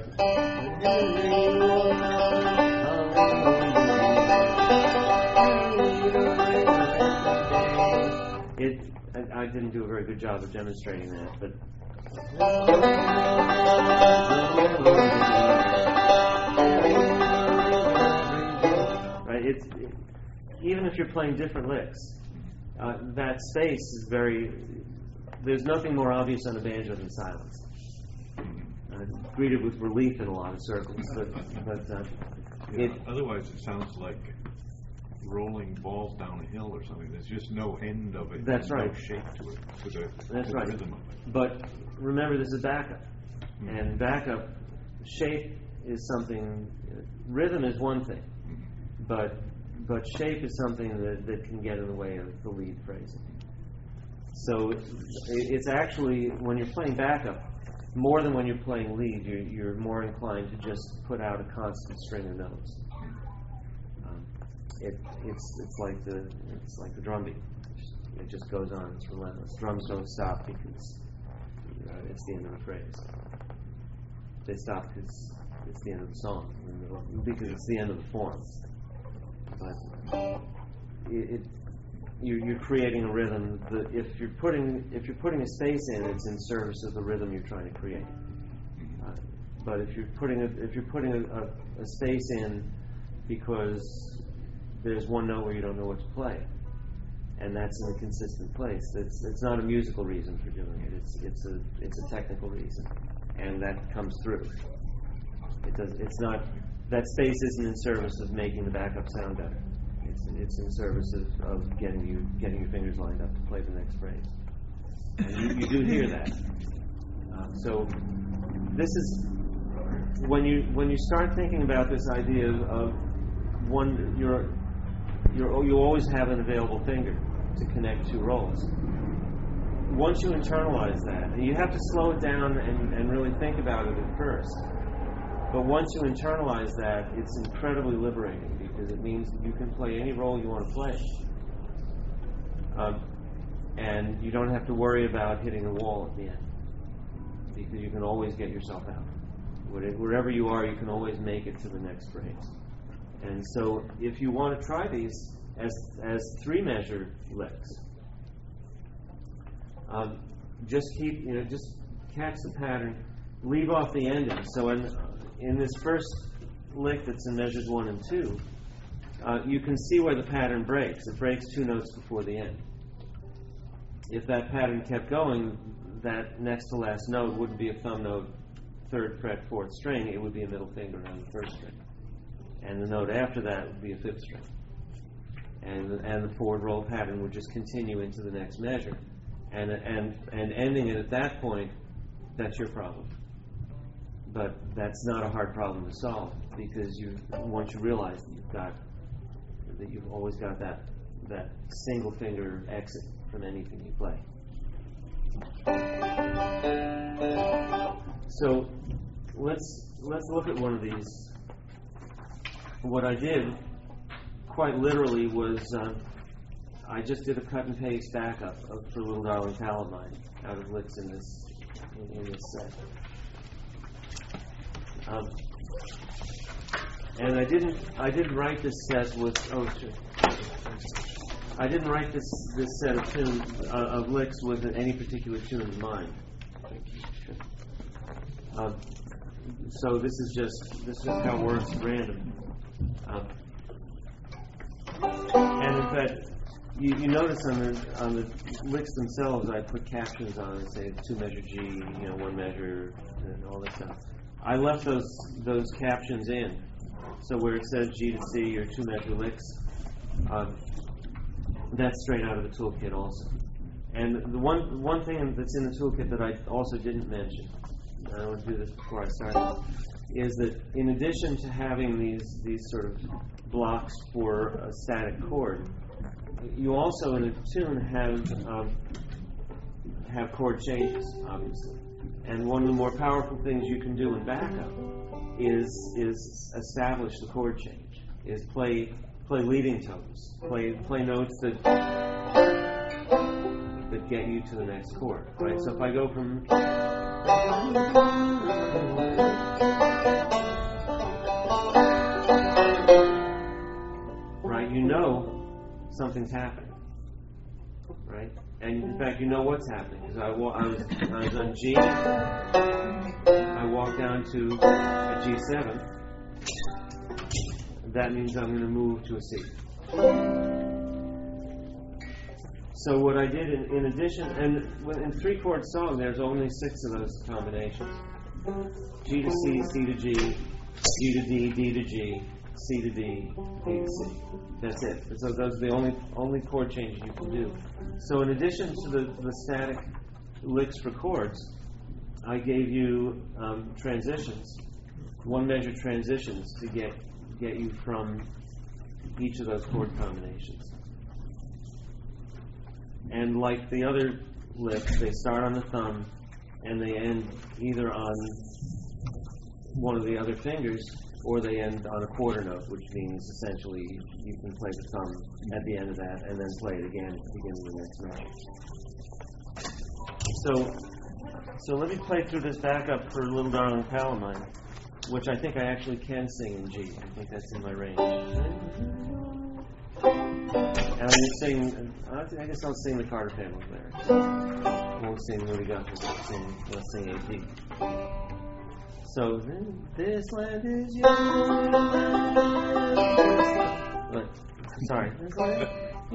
Speaker 1: It. I, I didn't do a very good job of demonstrating that, but. Right. It's it, even if you're playing different licks, uh, that space is very. There's nothing more obvious on a banjo than silence. Uh, it's greeted with relief in a lot of circles, but but uh,
Speaker 3: Yeah,
Speaker 1: it,
Speaker 3: otherwise, it sounds like rolling balls down a hill or something. There's just no end of it.
Speaker 1: That's
Speaker 3: no
Speaker 1: right.
Speaker 3: shape to it. To the,
Speaker 1: That's
Speaker 3: to
Speaker 1: right.
Speaker 3: the rhythm of it.
Speaker 1: But remember, this is backup,
Speaker 3: Mhm.
Speaker 1: and backup shape is something. Rhythm is one thing, but but shape is something that, that can get in the way of the lead phrasing. So it, it's actually, when you're playing backup, more than when you're playing lead, you're, you're more inclined to just put out a constant string of notes. Um, it, it's it's like the it's like the drum beat. It just goes on. It's relentless. Drums don't stop because uh, it's the end of the phrase. They stop because it's the end of the song, because it's the end of the form. But it, it you're, you're creating a rhythm. That if you're putting if you're putting a space in, it's in service of the rhythm you're trying to create. Uh, but if you're putting a, if you're putting a, a, a space in because there's one note where you don't know what to play, and that's in a consistent place, it's it's not a musical reason for doing it. It's it's a it's a technical reason, and that comes through. It does. It's not. That space isn't in service of making the backup sound better. It's it's in service of, of getting you getting your fingers lined up to play the next phrase. And you, you do hear that. Uh, so this is when you when you start thinking about this idea of, of one you're you're you always have an available finger to connect two rolls. Once you internalize that, and you have to slow it down and, and really think about it at first. But once you internalize that, it's incredibly liberating because it means that you can play any role you want to play. Um, and you don't have to worry about hitting a wall at the end because you can always get yourself out. Wherever you are, you can always make it to the next phrase. And so if you want to try these as, as three-measure licks, um, just keep, you know, just catch the pattern, leave off the ending. So in, in this first lick that's in measures one and two, uh, you can see where the pattern breaks. It breaks two notes before the end. If that pattern kept going, that next to last note wouldn't be a thumb note, third fret, fourth string. It would be a middle finger on the first string. And the note after that would be a fifth string. And, and the forward roll pattern would just continue into the next measure. And, and, and ending it at that point, that's your problem. But that's not a hard problem to solve because you once you realize that you've got that you've always got that that single finger exit from anything you play. So let's let's look at one of these. What I did quite literally was uh, I just did a cut and paste backup of For Little Darling Pal of Mine out of licks in this in, in this set. Um, and I didn't. I didn't write this set with. Oh, sure. I didn't write this this set of tunes uh, of licks with any particular tune in mind. Um, so this is just this is how it works at random. Um, and in fact, you, you notice on the on the licks themselves, I put captions on and say two measure G, you know, one measure, and all this stuff. I left those those captions in, so where it says G to C or two measure licks, uh, that's straight out of the toolkit also. And the one one thing that's in the toolkit that I also didn't mention, and I want to do this before I start, is that in addition to having these these sort of blocks for a static chord, you also in a tune have um, have chord changes, obviously. And one of the more powerful things you can do in backup is is establish the chord change, is play play leading tones, play play notes that that get you to the next chord, right? So if I go from right, you know something's happening, right? And in fact, you know what's happening because I, wa- I was I was on G. I walk down to a G seven. That means I'm going to move to a C. So what I did in, in addition, and when- in three chord song, there's only six of those combinations: G to C, C to G, G to D, D to G, C to D, D to C. That's it. So those are the only only chord changes you can do. So in addition to the, the static licks for chords, I gave you um, transitions, one measure transitions to get get you from each of those chord combinations. And like the other licks, they start on the thumb and they end either on one of the other fingers or they end on a quarter note, which means essentially you can play the thumb at the end of that and then play it again at the beginning of the next measure. So, so let me play through this backup for Little Darling Pal of Mine, which I think I actually can sing in G. I think that's in my range. And I'll just sing, I guess I'll sing the Carter Family lyrics. I won't sing Woody Guthrie, I'll sing, I'll sing A P. So, this land is yours. But, sorry. This land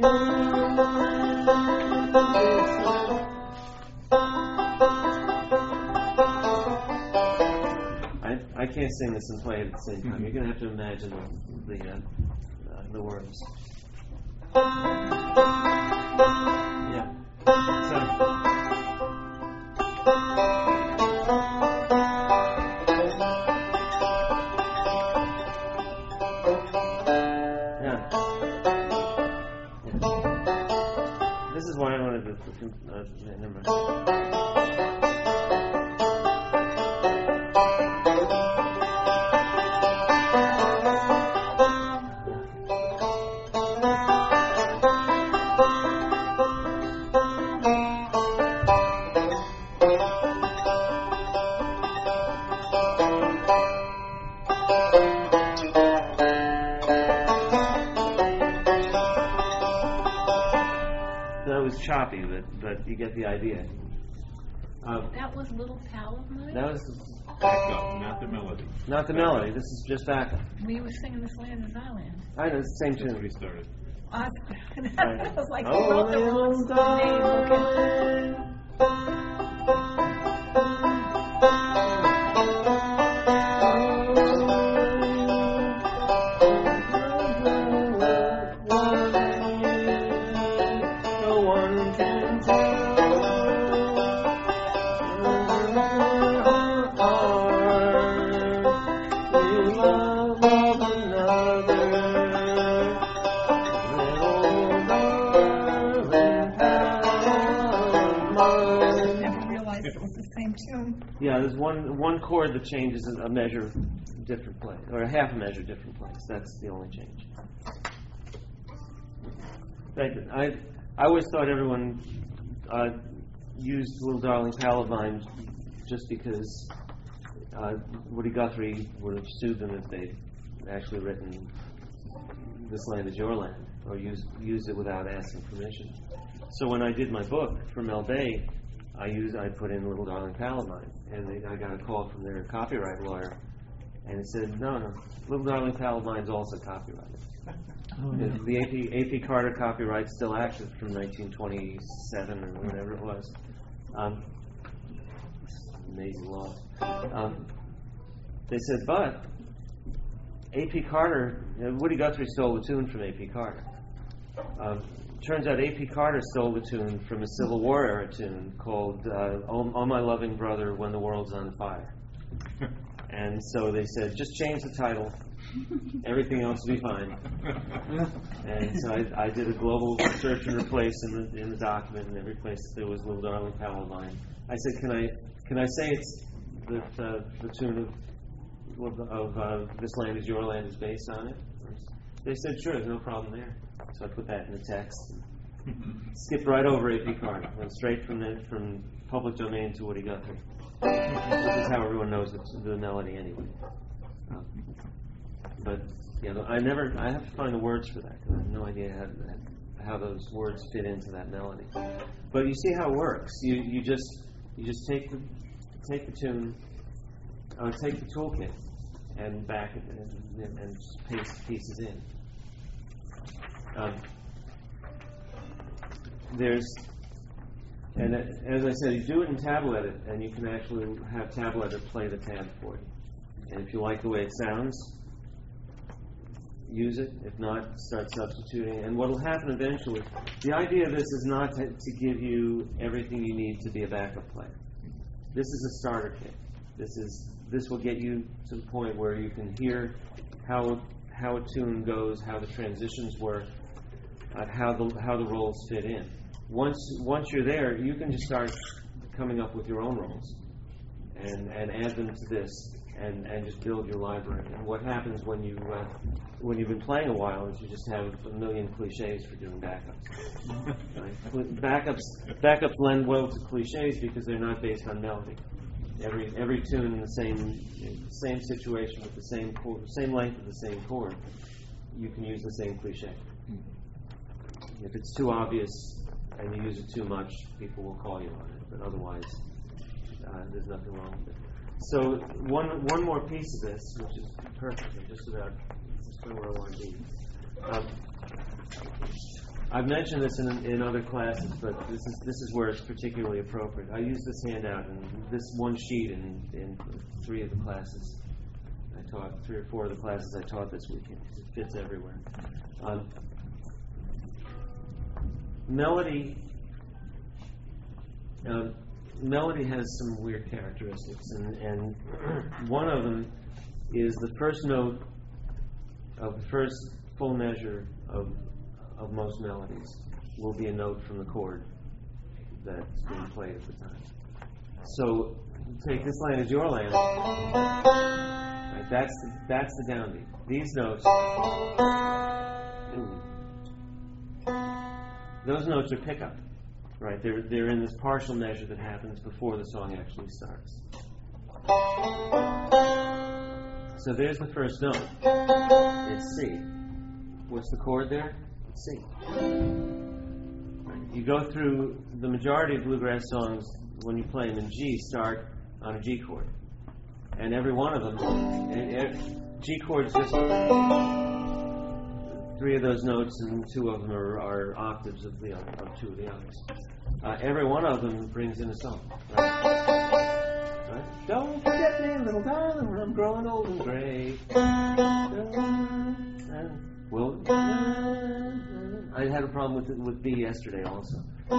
Speaker 1: I, I can't sing this and play it at the same time. You're going to have to imagine the, the, uh, uh, the words. Yeah. So. Why I wanted to. Uh, yeah, never mind. Choppy, but but you get the idea. Um,
Speaker 4: that was Little Pal of Mine?
Speaker 1: That was
Speaker 3: backup, not the melody.
Speaker 1: Not the
Speaker 3: backup.
Speaker 1: melody. This is just backup.
Speaker 4: We were singing This Land Is Our Land.
Speaker 1: I know, it's the same
Speaker 3: That's
Speaker 1: tune.
Speaker 3: where we started.
Speaker 4: I
Speaker 1: Right.
Speaker 4: was like,
Speaker 1: Oh,
Speaker 4: you wrote the wrong name. Okay. Yeah, there's one one chord that changes a measure different place, or a half a measure different place. That's the only change. In fact, I I always thought everyone uh, used Little Darling Pal of Mine just because uh, Woody Guthrie would have sued them if they'd actually written This Land Is Your Land, or used used it without asking permission. So when I did my book for Mel Bay, I used I put in Little Darling Pal of Mine, and they, I got a call from their copyright lawyer, and it said, no, no, Little Darling Pal of Mine is also copyrighted. Oh, the the A P, A P Carter copyright's still active from nineteen twenty-seven or whatever it was. Um, amazing law. Um, they said, but A P Carter, you know, Woody Guthrie stole the tune from A P Carter. Um, turns out A P Carter stole the tune from a Civil War era tune called uh, oh, oh My Loving Brother, When the World's on Fire. And so they said, just change the title. Everything else will be fine. And so I, I did a global search and replace in the in the document, and every place that there was Little Darling Palatine. I said, can I can I say it's that uh, the tune of of uh, This Land Is Your Land is based on it? They said, sure, there's no problem there. So I put that in the text. Skipped right over A P Carter. Went straight from the, from public domain to Woody Guthrie. This is how everyone knows the, the melody anyway. Um, but yeah, I never. I have to find the words for that because I have no idea how how those words fit into that melody. But you see how it works. You you just you just take the take the tune, uh, take the toolkit, and back it and, and just paste the pieces in. Um, there's and as I said, you do it in Tablet Edit, and you can actually have Tablet Edit play the tab for you. And if you like the way it sounds, use it. If not, start substituting. And what will happen eventually, the idea of this is not to, to give you everything you need to be a backup player. This is a starter kit. This is this will get you to the point where you can hear how how a tune goes, how the transitions work, uh, how the how the roles fit in. Once once you're there, you can just start coming up with your own roles and, and add them to this and, and just build your library. And what happens when you uh, when you've been playing a while is you just have a million cliches for doing backups. Right? Backups backups lend well to cliches because they're not based on melody. Every every tune in the same same situation with the same chord, same length of the same chord, you can use the same cliche. If it's too obvious and you use it too much, people will call you on it. But otherwise, uh, there's nothing wrong with it. So one one more piece of this, which is perfect, I'm just about just where I want to be. Um, I've mentioned this in in other classes, but this is this is where it's particularly appropriate. I use this handout and this one sheet in, in three of the classes I taught, three or four of the classes I taught this weekend. It fits everywhere. Um, melody, uh, melody has some weird characteristics, and, and one of them is the first note of the first full measure of of most melodies will be a note from the chord that's being played at the time. So take This Land Is Your Land. Right, that's the, that's the downbeat. These notes, ooh, those notes are pickup. Right, they're they're in this partial measure that happens before the song actually starts. So there's the first note. It's C. What's the chord there? C. Right. You go through the majority of bluegrass songs when you play them in G start on a G chord, and every one of them, and, and G chord's just three of those notes, and two of them are, are octaves of the of two of the others. Uh, every one of them brings in a song. Right? Right? Don't forget me, little darling, when I'm growing old and gray. And, well, I had a problem with with B yesterday also.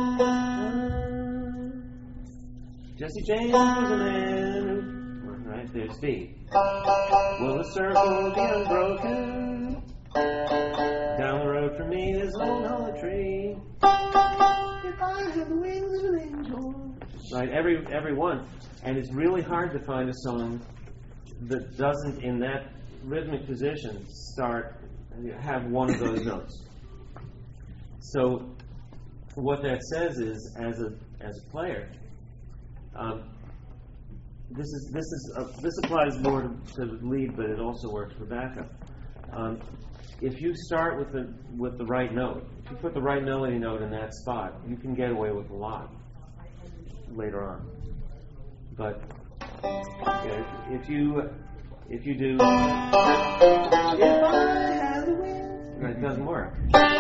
Speaker 4: Jesse James was a man. Right, there's B. Will the circle be unbroken? Down the road from me is an old hollow tree. If I had the wings of an angel. Right, every every one. And it's really hard to find a song that doesn't, in that rhythmic position, start have one of those notes. So what that says is, as a as a player, um, this is this is uh, this applies more to, to lead, but it also works for backup. Um, if you start with the with the right note, if you put the right melody note in that spot, you can get away with a lot later on. But yeah, if you if you do, if I had the wind, right, it doesn't work.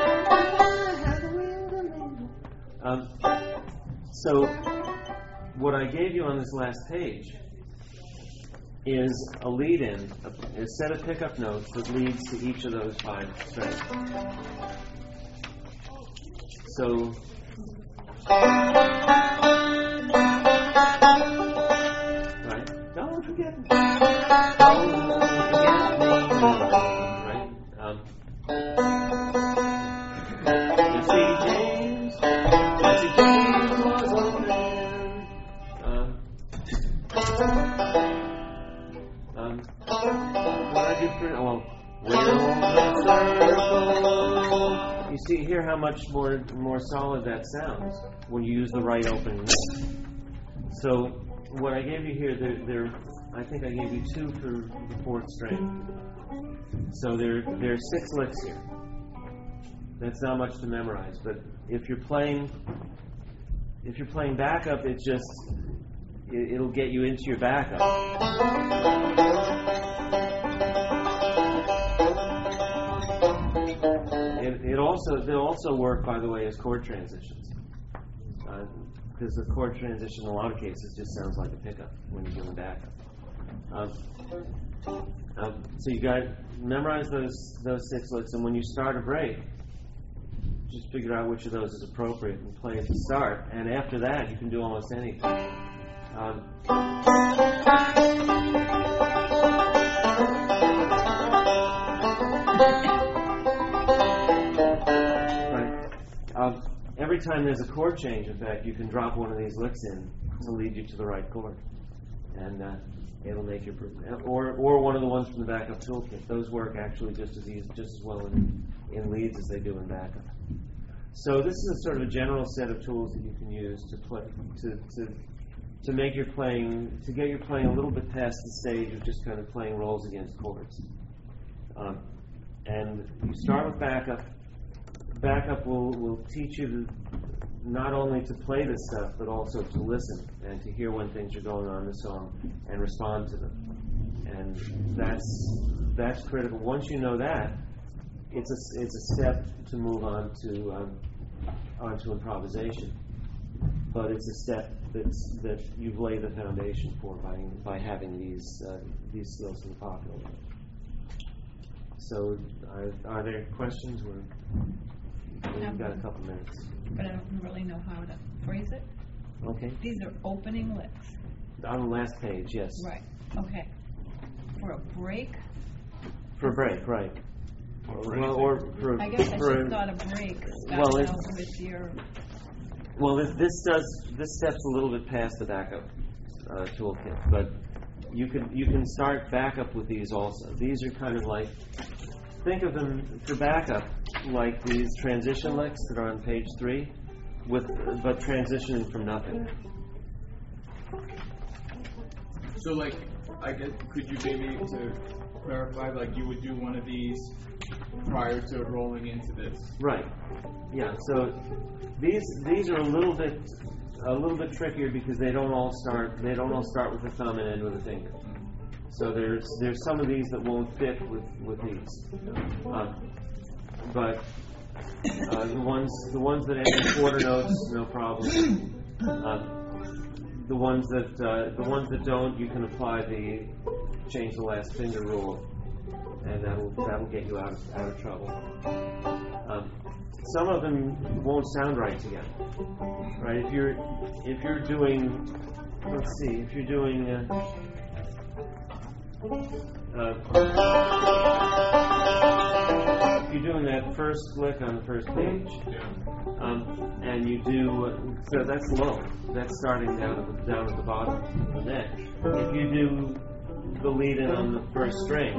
Speaker 4: Um, so what I gave you on this last page is a lead-in, a, a set of pickup notes that leads to each of those five strings. So. Right? Don't forget me. Don't forget me. Right? Um, Jesse James. Jesse James was a man. Um, um, what I do for oh, wait on the circle. You see, hear how much more more solid that sounds when you use the right opening note. So what I gave you here, there, there, I think I gave you two for the fourth string. So there, there are six licks here. That's not much to memorize, but if you're playing, if you're playing backup, it just, it, it'll get you into your backup. It, it also, they'll also work, by the way, as chord transitions. Because the chord transition in a lot of cases just sounds like a pickup when you're doing backup. Um, um, so you got memorize those those six licks, and when you start a break, just figure out which of those is appropriate and play at the start. And after that, you can do almost anything. Um, right. Um, Every time there's a chord change, in fact, you can drop one of these licks in to lead you to the right chord, and uh, it'll make your or or one of the ones from the backup toolkit. Those work actually just as easy, just as well in, in leads as they do in backup. So this is a sort of a general set of tools that you can use to play to to to make your playing to get your playing a little bit past the stage of just kind of playing rolls against chords. Um, and you start with backup. Backup will, will teach you to not only to play this stuff, but also to listen and to hear when things are going on in the song and respond to them. And that's that's critical. Once you know that, it's a it's a step to move on to um, onto improvisation. But it's a step that's that you've laid the foundation for by by having these uh, these skills in the pocket. So, are, are there questions? Or we've got a couple minutes.
Speaker 5: But I don't really know how to phrase it.
Speaker 4: Okay.
Speaker 5: These are opening licks.
Speaker 4: On the last page, yes.
Speaker 5: Right. Okay. For a break.
Speaker 4: For a break, right.
Speaker 3: Or for
Speaker 4: Well,
Speaker 3: anything.
Speaker 4: or for
Speaker 5: I guess I
Speaker 4: for
Speaker 5: should
Speaker 4: a-
Speaker 5: have thought a break.
Speaker 4: Well,
Speaker 5: Starting
Speaker 4: it's-
Speaker 5: out with your.
Speaker 4: Well, this, this does this steps a little bit past the backup uh, toolkit, but you can you can start backup with these also. These are kind of like, think of them for backup like these transition licks that are on page three, with but transitioning from nothing.
Speaker 6: So, like, I guess, could you maybe to clarify, like, you would do one of these prior to rolling into this?
Speaker 4: Right. Yeah. So these these are a little bit a little bit trickier because they don't all start they don't all start with a thumb and end with a finger. So there's there's some of these that won't fit with with these, um, but uh, the ones the ones that end in quarter notes, no problem. Um, the ones that uh, the ones that don't, you can apply the change the last finger rule, and that'll that'll get you out of out of trouble. Um, some of them won't sound right together, right? If you're if you're doing, let's see, if you're doing. Uh, Uh, if you're doing that first lick on the first page, um, and you do, uh, so that's low. That's starting down at the, down at the bottom of the neck. If you do the lead in on the first string,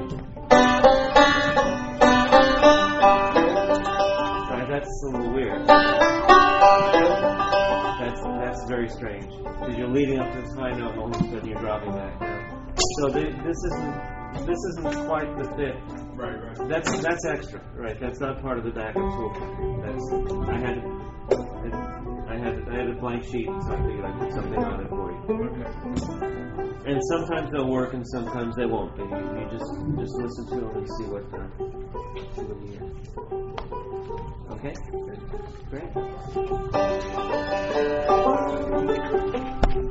Speaker 4: right, that's a little weird. That's that's very strange because you're leading up to this high note, and all of a sudden you're dropping back down. So the, this isn't this isn't quite the fit.
Speaker 6: Right, right.
Speaker 4: That's that's extra, right? That's not part of the backup toolkit. That's I had I had I had a blank sheet, so I figured I'd put something on it for you.
Speaker 6: Okay.
Speaker 4: And sometimes they'll work, and sometimes they won't. But you, you just just listen to them and see what uh, see what you hear. Okay, great.